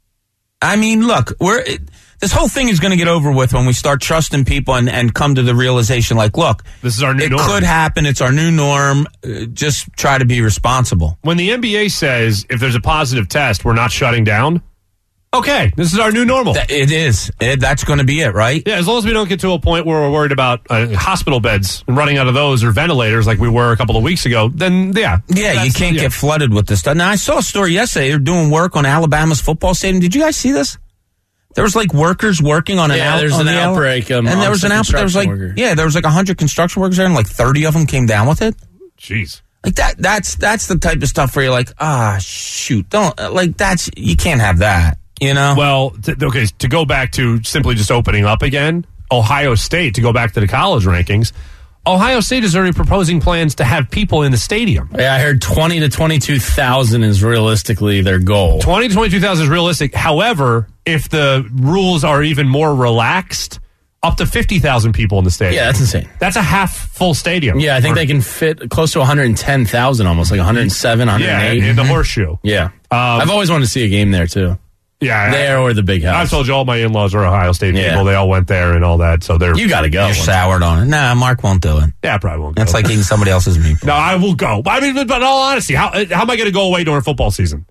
I mean, look, we're it, this whole thing is going to get over with when we start trusting people and, and come to the realization, like, look,
This is our new
it
norm.
could happen. It's our new norm. Uh, just try to be responsible.
When the N B A says if there's a positive test, we're not shutting down, okay, this is our new normal.
Th- It is. It, that's going to be it, right?
Yeah, as long as we don't get to a point where we're worried about uh, hospital beds and running out of those or ventilators like we were a couple of weeks ago, then yeah.
Yeah, you
That's-
can't
yeah.
get flooded with this stuff. Now, I saw a story yesterday. They're doing work on Alabama's football stadium. Did you guys see this? There was like workers working on an
Yeah,
out-
there's
on
an
the Al-
outbreak, um,
and there
on
was an
some
out- there was like
construction worker.
yeah, there was like a hundred construction workers there, and like thirty of them came down with it.
Jeez.
Like that. That's that's the type of stuff where you're like, ah, shoot, don't like that's you can't have that. You know.
Well, t- okay, to go back to simply just opening up again, Ohio State, to go back to the college rankings, Ohio State is already proposing plans to have people in the stadium.
Yeah, I heard twenty to twenty-two thousand is realistically their goal.
twenty to twenty-two thousand is realistic. However, if the rules are even more relaxed, up to fifty thousand people in the stadium.
Yeah, that's insane.
That's a half full stadium.
Yeah, I think
Or-
they can fit close to one hundred ten thousand, almost like one hundred seven, one hundred
Yeah,
eight.
in, in the horseshoe.
Yeah.
Um,
I've always wanted to see a game there, too.
Yeah.
There or the big house.
I've told you all my in-laws are Ohio State
Yeah.
people. They all went there and all that. So they're.
You got to go.
You're soured on it. Nah, Mark won't do it.
Yeah, I probably won't go.
That's like eating somebody else's meat.
No, I will go. I mean, but, but in all honesty, how, how am I going to go away during football season?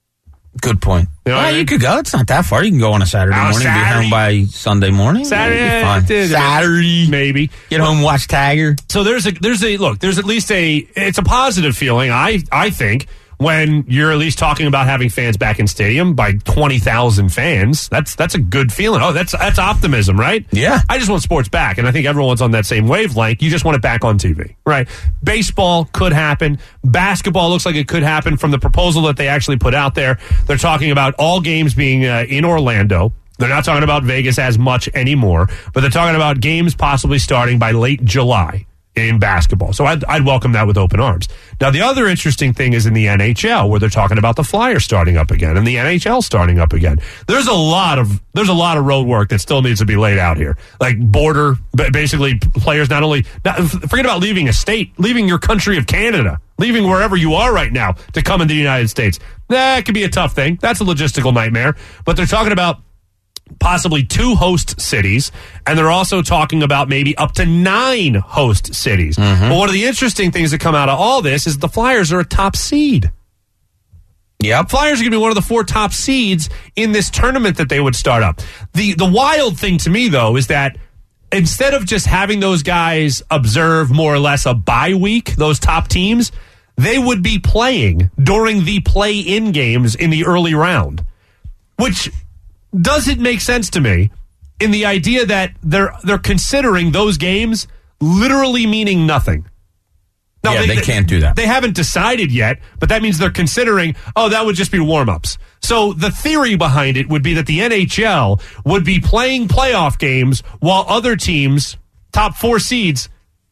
Good point.
You know what
well,
I mean?
you could go. It's not that far. You can go on a Saturday
Oh,
morning,
Saturday.
be home by Sunday morning.
Saturday,
It'll be fine.
dude,
Saturday,
maybe.
Get home, watch Tiger.
So there's a there's a look. There's at least a it's a positive feeling. I I think when you're at least talking about having fans back in stadium by twenty thousand fans. That's that's a good feeling. Oh, that's that's optimism, right?
Yeah.
I just want sports back, and I think everyone's on that same wavelength. You just want it back on T V, right? Baseball could happen. Basketball looks like it could happen from the proposal that they actually put out there. They're talking about all games being uh, in Orlando. They're not talking about Vegas as much anymore, but they're talking about games possibly starting by late July in basketball. So I'd, I'd welcome that with open arms. Now, the other interesting thing is in the N H L, where they're talking about the Flyers starting up again and the N H L starting up again. There's a lot of there's a lot of road work that still needs to be laid out here. Like border, basically players not only not, forget about leaving a state, leaving your country of Canada, leaving wherever you are right now to come into the United States. That could be a tough thing. That's a logistical nightmare. But they're talking about possibly two host cities, and they're also talking about maybe up to nine host cities.
Mm-hmm.
But one of the interesting things that come out of all this is the Flyers are a top seed.
Yep.
Flyers are going to be one of the four top seeds in this tournament that they would start up. The the wild thing to me, though, is that instead of just having those guys observe more or less a bye week, those top teams, they would be playing during the play-in games in the early round, which doesn't make sense to me in the idea that they're they're considering those games literally meaning nothing. Now,
yeah, they, they can't do that.
They haven't decided yet, but that means they're considering, oh, that would just be warm-ups. So the theory behind it would be that the N H L would be playing playoff games while other teams, top four seeds,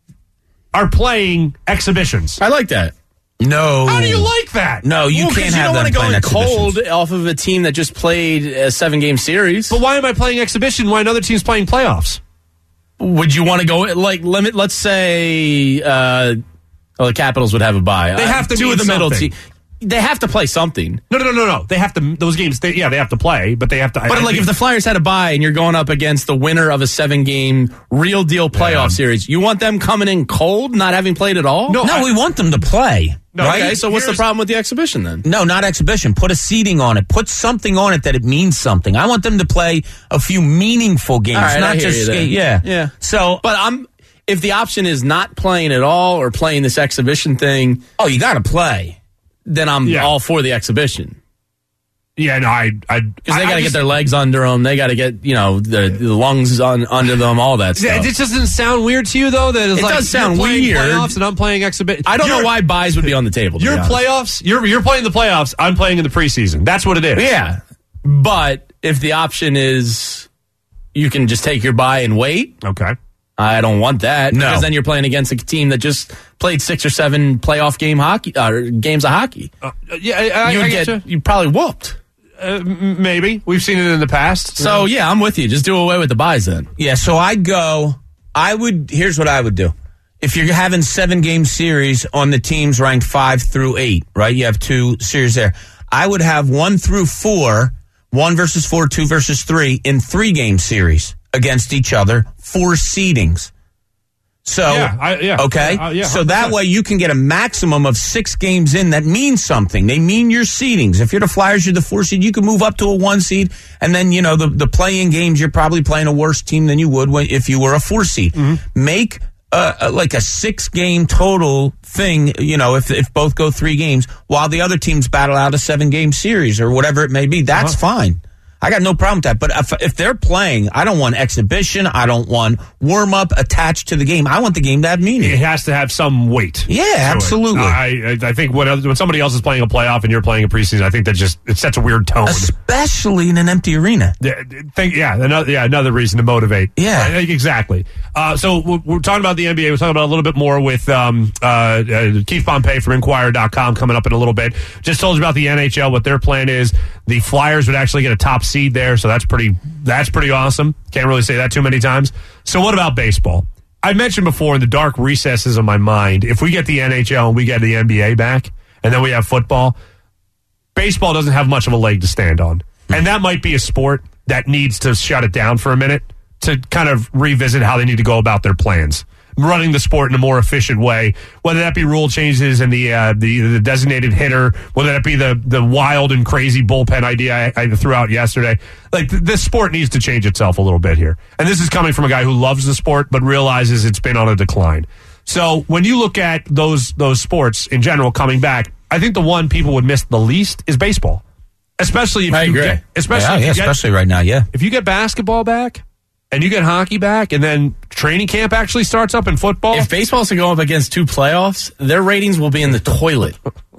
are playing exhibitions.
I like that.
No.
How do you like that?
No, you
well,
can't
you
have
don't
them
want to go
playing
in
exhibitions.
cold off of a team that just played a seven-game series.
But why am I playing exhibition while another team's playing playoffs?
Would you want to go, like, limit, let's say... Uh, Oh, the Capitals would have a bye.
They have to
two
mean
of the middle
something.
team. They have to play something.
No, no, no, no, no. They have to. Those games. They, yeah, they have to play, but they have to.
But
I,
like,
I
if the Flyers had a bye and you're going up against the winner of a seven-game real deal playoff
Yeah.
series, you want them coming in cold, not having played at all?
No, no I, we want them to play.
No,
right?
Okay, so what's
Here's,
the problem with the exhibition then?
No, not exhibition. Put a seeding on it. Put something on it that it means something. I want them to play a few meaningful games,
All right,
not
I hear
just
you
skate.
then.
Yeah,
yeah.
So,
but I'm. If the option is not playing at all or playing this exhibition thing,
oh, you got to play.
Then I'm
Yeah.
all for the exhibition.
Yeah, no, I, I,
because they got to get
just,
their legs under them. They got to get you know the, the lungs on under them. All that stuff.
It just doesn't sound weird to you though. That it's
it
like
does sound
you're playing
weird.
Playoffs and I'm playing exhibition.
I don't
you're,
know why buys would be on the table.
Your playoffs. You're you're playing the playoffs. I'm playing in the preseason. That's what it is.
Yeah, but if the option is you can just take your bye and wait.
Okay.
I don't want that
no.
because then you're playing against a team that just played six or seven playoff game hockey uh, games of hockey.
Uh, yeah, I, I,
you would
I
get
you.
you probably whooped.
Uh, maybe we've seen it in the past.
So yeah, I'm with you. Just do away with the buys then.
Yeah, so I'd go. I would. Here's what I would do. If you're having seven game series on the teams ranked five through eight, right? You have two series there. I would have one through four, one versus four, two versus three in three game series against each other, four seedings. So,
yeah, I, yeah,
okay.
uh, yeah,
so that way you can get a maximum of six games in that means something. They mean your seedings. If you're the Flyers, you're the four seed, you can move up to a one seed. And then, you know, the, the play-in games, you're probably playing a worse team than you would when, if you were a four seed. Mm-hmm. Make uh, like a six game total thing, you know, if, if both go three games while the other teams battle out a seven game series or whatever it may be. That's uh-huh. fine. I got no problem with that. But if, if they're playing, I don't want exhibition. I don't want warm-up attached to the game. I want the game to have meaning.
It has to have some weight.
Yeah, absolutely.
I, I think when, when somebody else is playing a playoff and you're playing a preseason, I think that just it sets a weird tone.
Especially in an empty arena.
Yeah, think, yeah, another, yeah, another reason to motivate.
Yeah.
I think exactly. Uh, so we're, we're talking about the N B A. We're talking about a little bit more with um, uh, uh, Keith Pompey from Inquirer dot com coming up in a little bit. Just told you about the N H L, what their plan is. The Flyers would actually get a top seed there, so that's pretty that's pretty awesome. Can't really say that too many times. So what about baseball? I mentioned before in the dark recesses of my mind, if we get the N H L and we get the N B A back, and then we have football, baseball doesn't have much of a leg to stand on. And that might be a sport that needs to shut it down for a minute to kind of revisit how they need to go about their plans. Running the sport in a more efficient way, whether that be rule changes and the uh, the, the designated hitter, whether that be the the wild and crazy bullpen idea I, I threw out yesterday. Like th- this sport needs to change itself a little bit here. And this is coming from a guy who loves the sport but realizes it's been on a decline. So when you look at those those sports in general coming back, I think the one people would miss the least is baseball. Especially if
I
you
agree.
get, especially
yeah,
if
yeah,
you get,
especially right now, yeah.
If you get basketball back and you get hockey back and then training camp actually starts up in football.
If baseball's to go up against two playoffs, their ratings will be in the toilet.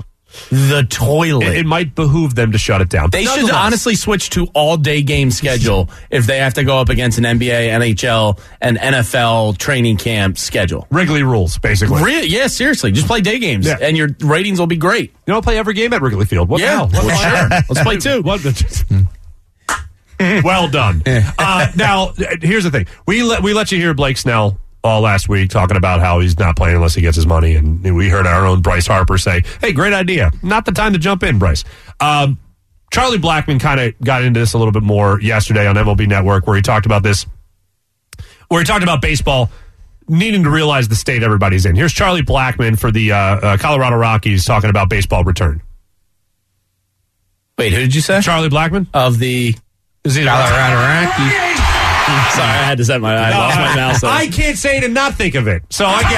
The toilet.
It, it might behoove them to shut it down.
They should honestly switch to all-day game schedule if they have to go up against an N B A, N H L, and N F L training camp schedule.
Wrigley rules, basically.
Really? Yeah, seriously. Just play day games,
Yeah.
and your ratings will be great.
You don't play every game at Wrigley Field. What
Yeah,
the hell? What,
well, sure. Let's play two.
What the- well done. Uh, now, here's the thing. We let, we let you hear Blake Snell all last week talking about how he's not playing unless he gets his money. And we heard our own Bryce Harper say, hey, great idea. Not the time to jump in, Bryce. Um, Charlie Blackmon kind of got into this a little bit more yesterday on M L B Network where he talked about this, where he talked about baseball needing to realize the state everybody's in. Here's Charlie Blackmon for the uh, uh, Colorado Rockies talking about baseball return.
Wait, who did you say?
Charlie Blackmon
of the
Colorado
Rockies. Sorry, I had to set my I
No,
lost my mouse. on.
I can't say to not think of it, so I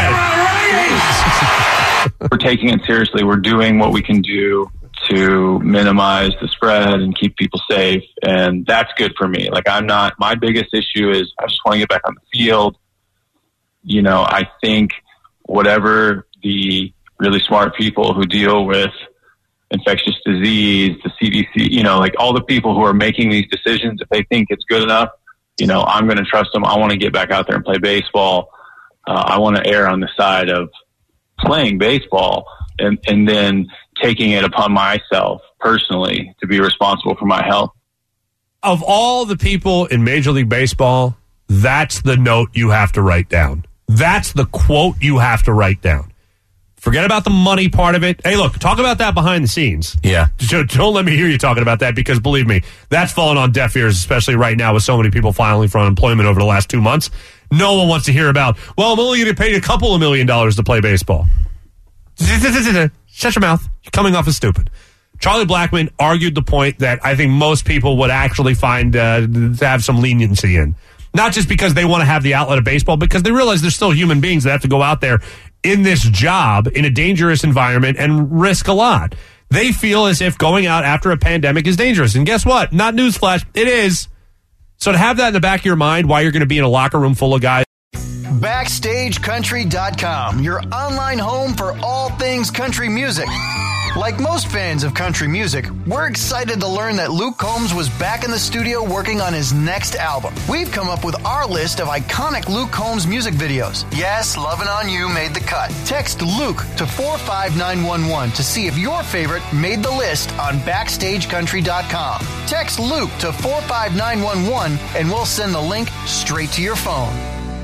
get it.
We're taking it seriously. We're doing what we can do to minimize the spread and keep people safe, and that's good for me. Like, I'm not, my biggest issue is I just want to get back on the field. You know, I think whatever the really smart people who deal with infectious disease, the C D C, you know, like all the people who are making these decisions, if they think it's good enough, you know, I'm going to trust them. I want to get back out there and play baseball. Uh, I want to err on the side of playing baseball and, and then taking it upon myself personally to be responsible for my health.
Of all the people in Major League Baseball, that's the note you have to write down. That's the quote you have to write down. Forget about the money part of it. Hey, look, talk about that behind the scenes.
Yeah.
Don't let me hear you talking about that, because believe me, that's fallen on deaf ears, especially right now with so many people filing for unemployment over the last two months. No one wants to hear about, well, I'm only going to get paid a couple of million dollars to play baseball. Shut your mouth. You're coming off as stupid. Charlie Blackmon argued the point that I think most people would actually find uh, to have some leniency in. Not just because they want to have the outlet of baseball, because they realize they're still human beings that have to go out there in this job in a dangerous environment and risk a lot. They feel as if going out after a pandemic is dangerous. And guess what? Not newsflash. It is. So to have that in the back of your mind while you're going to be in a locker room full of guys.
Backstage Country dot com, your online home for all things country music. Like most fans of country music, we're excited to learn that Luke Combs was back in the studio working on his next album. We've come up with our list of iconic Luke Combs music videos. Yes, Lovin' On You made the cut. Text Luke to four five nine one one to see if your favorite made the list on Backstage Country dot com. Text Luke to four five nine one one and we'll send the link straight to your phone.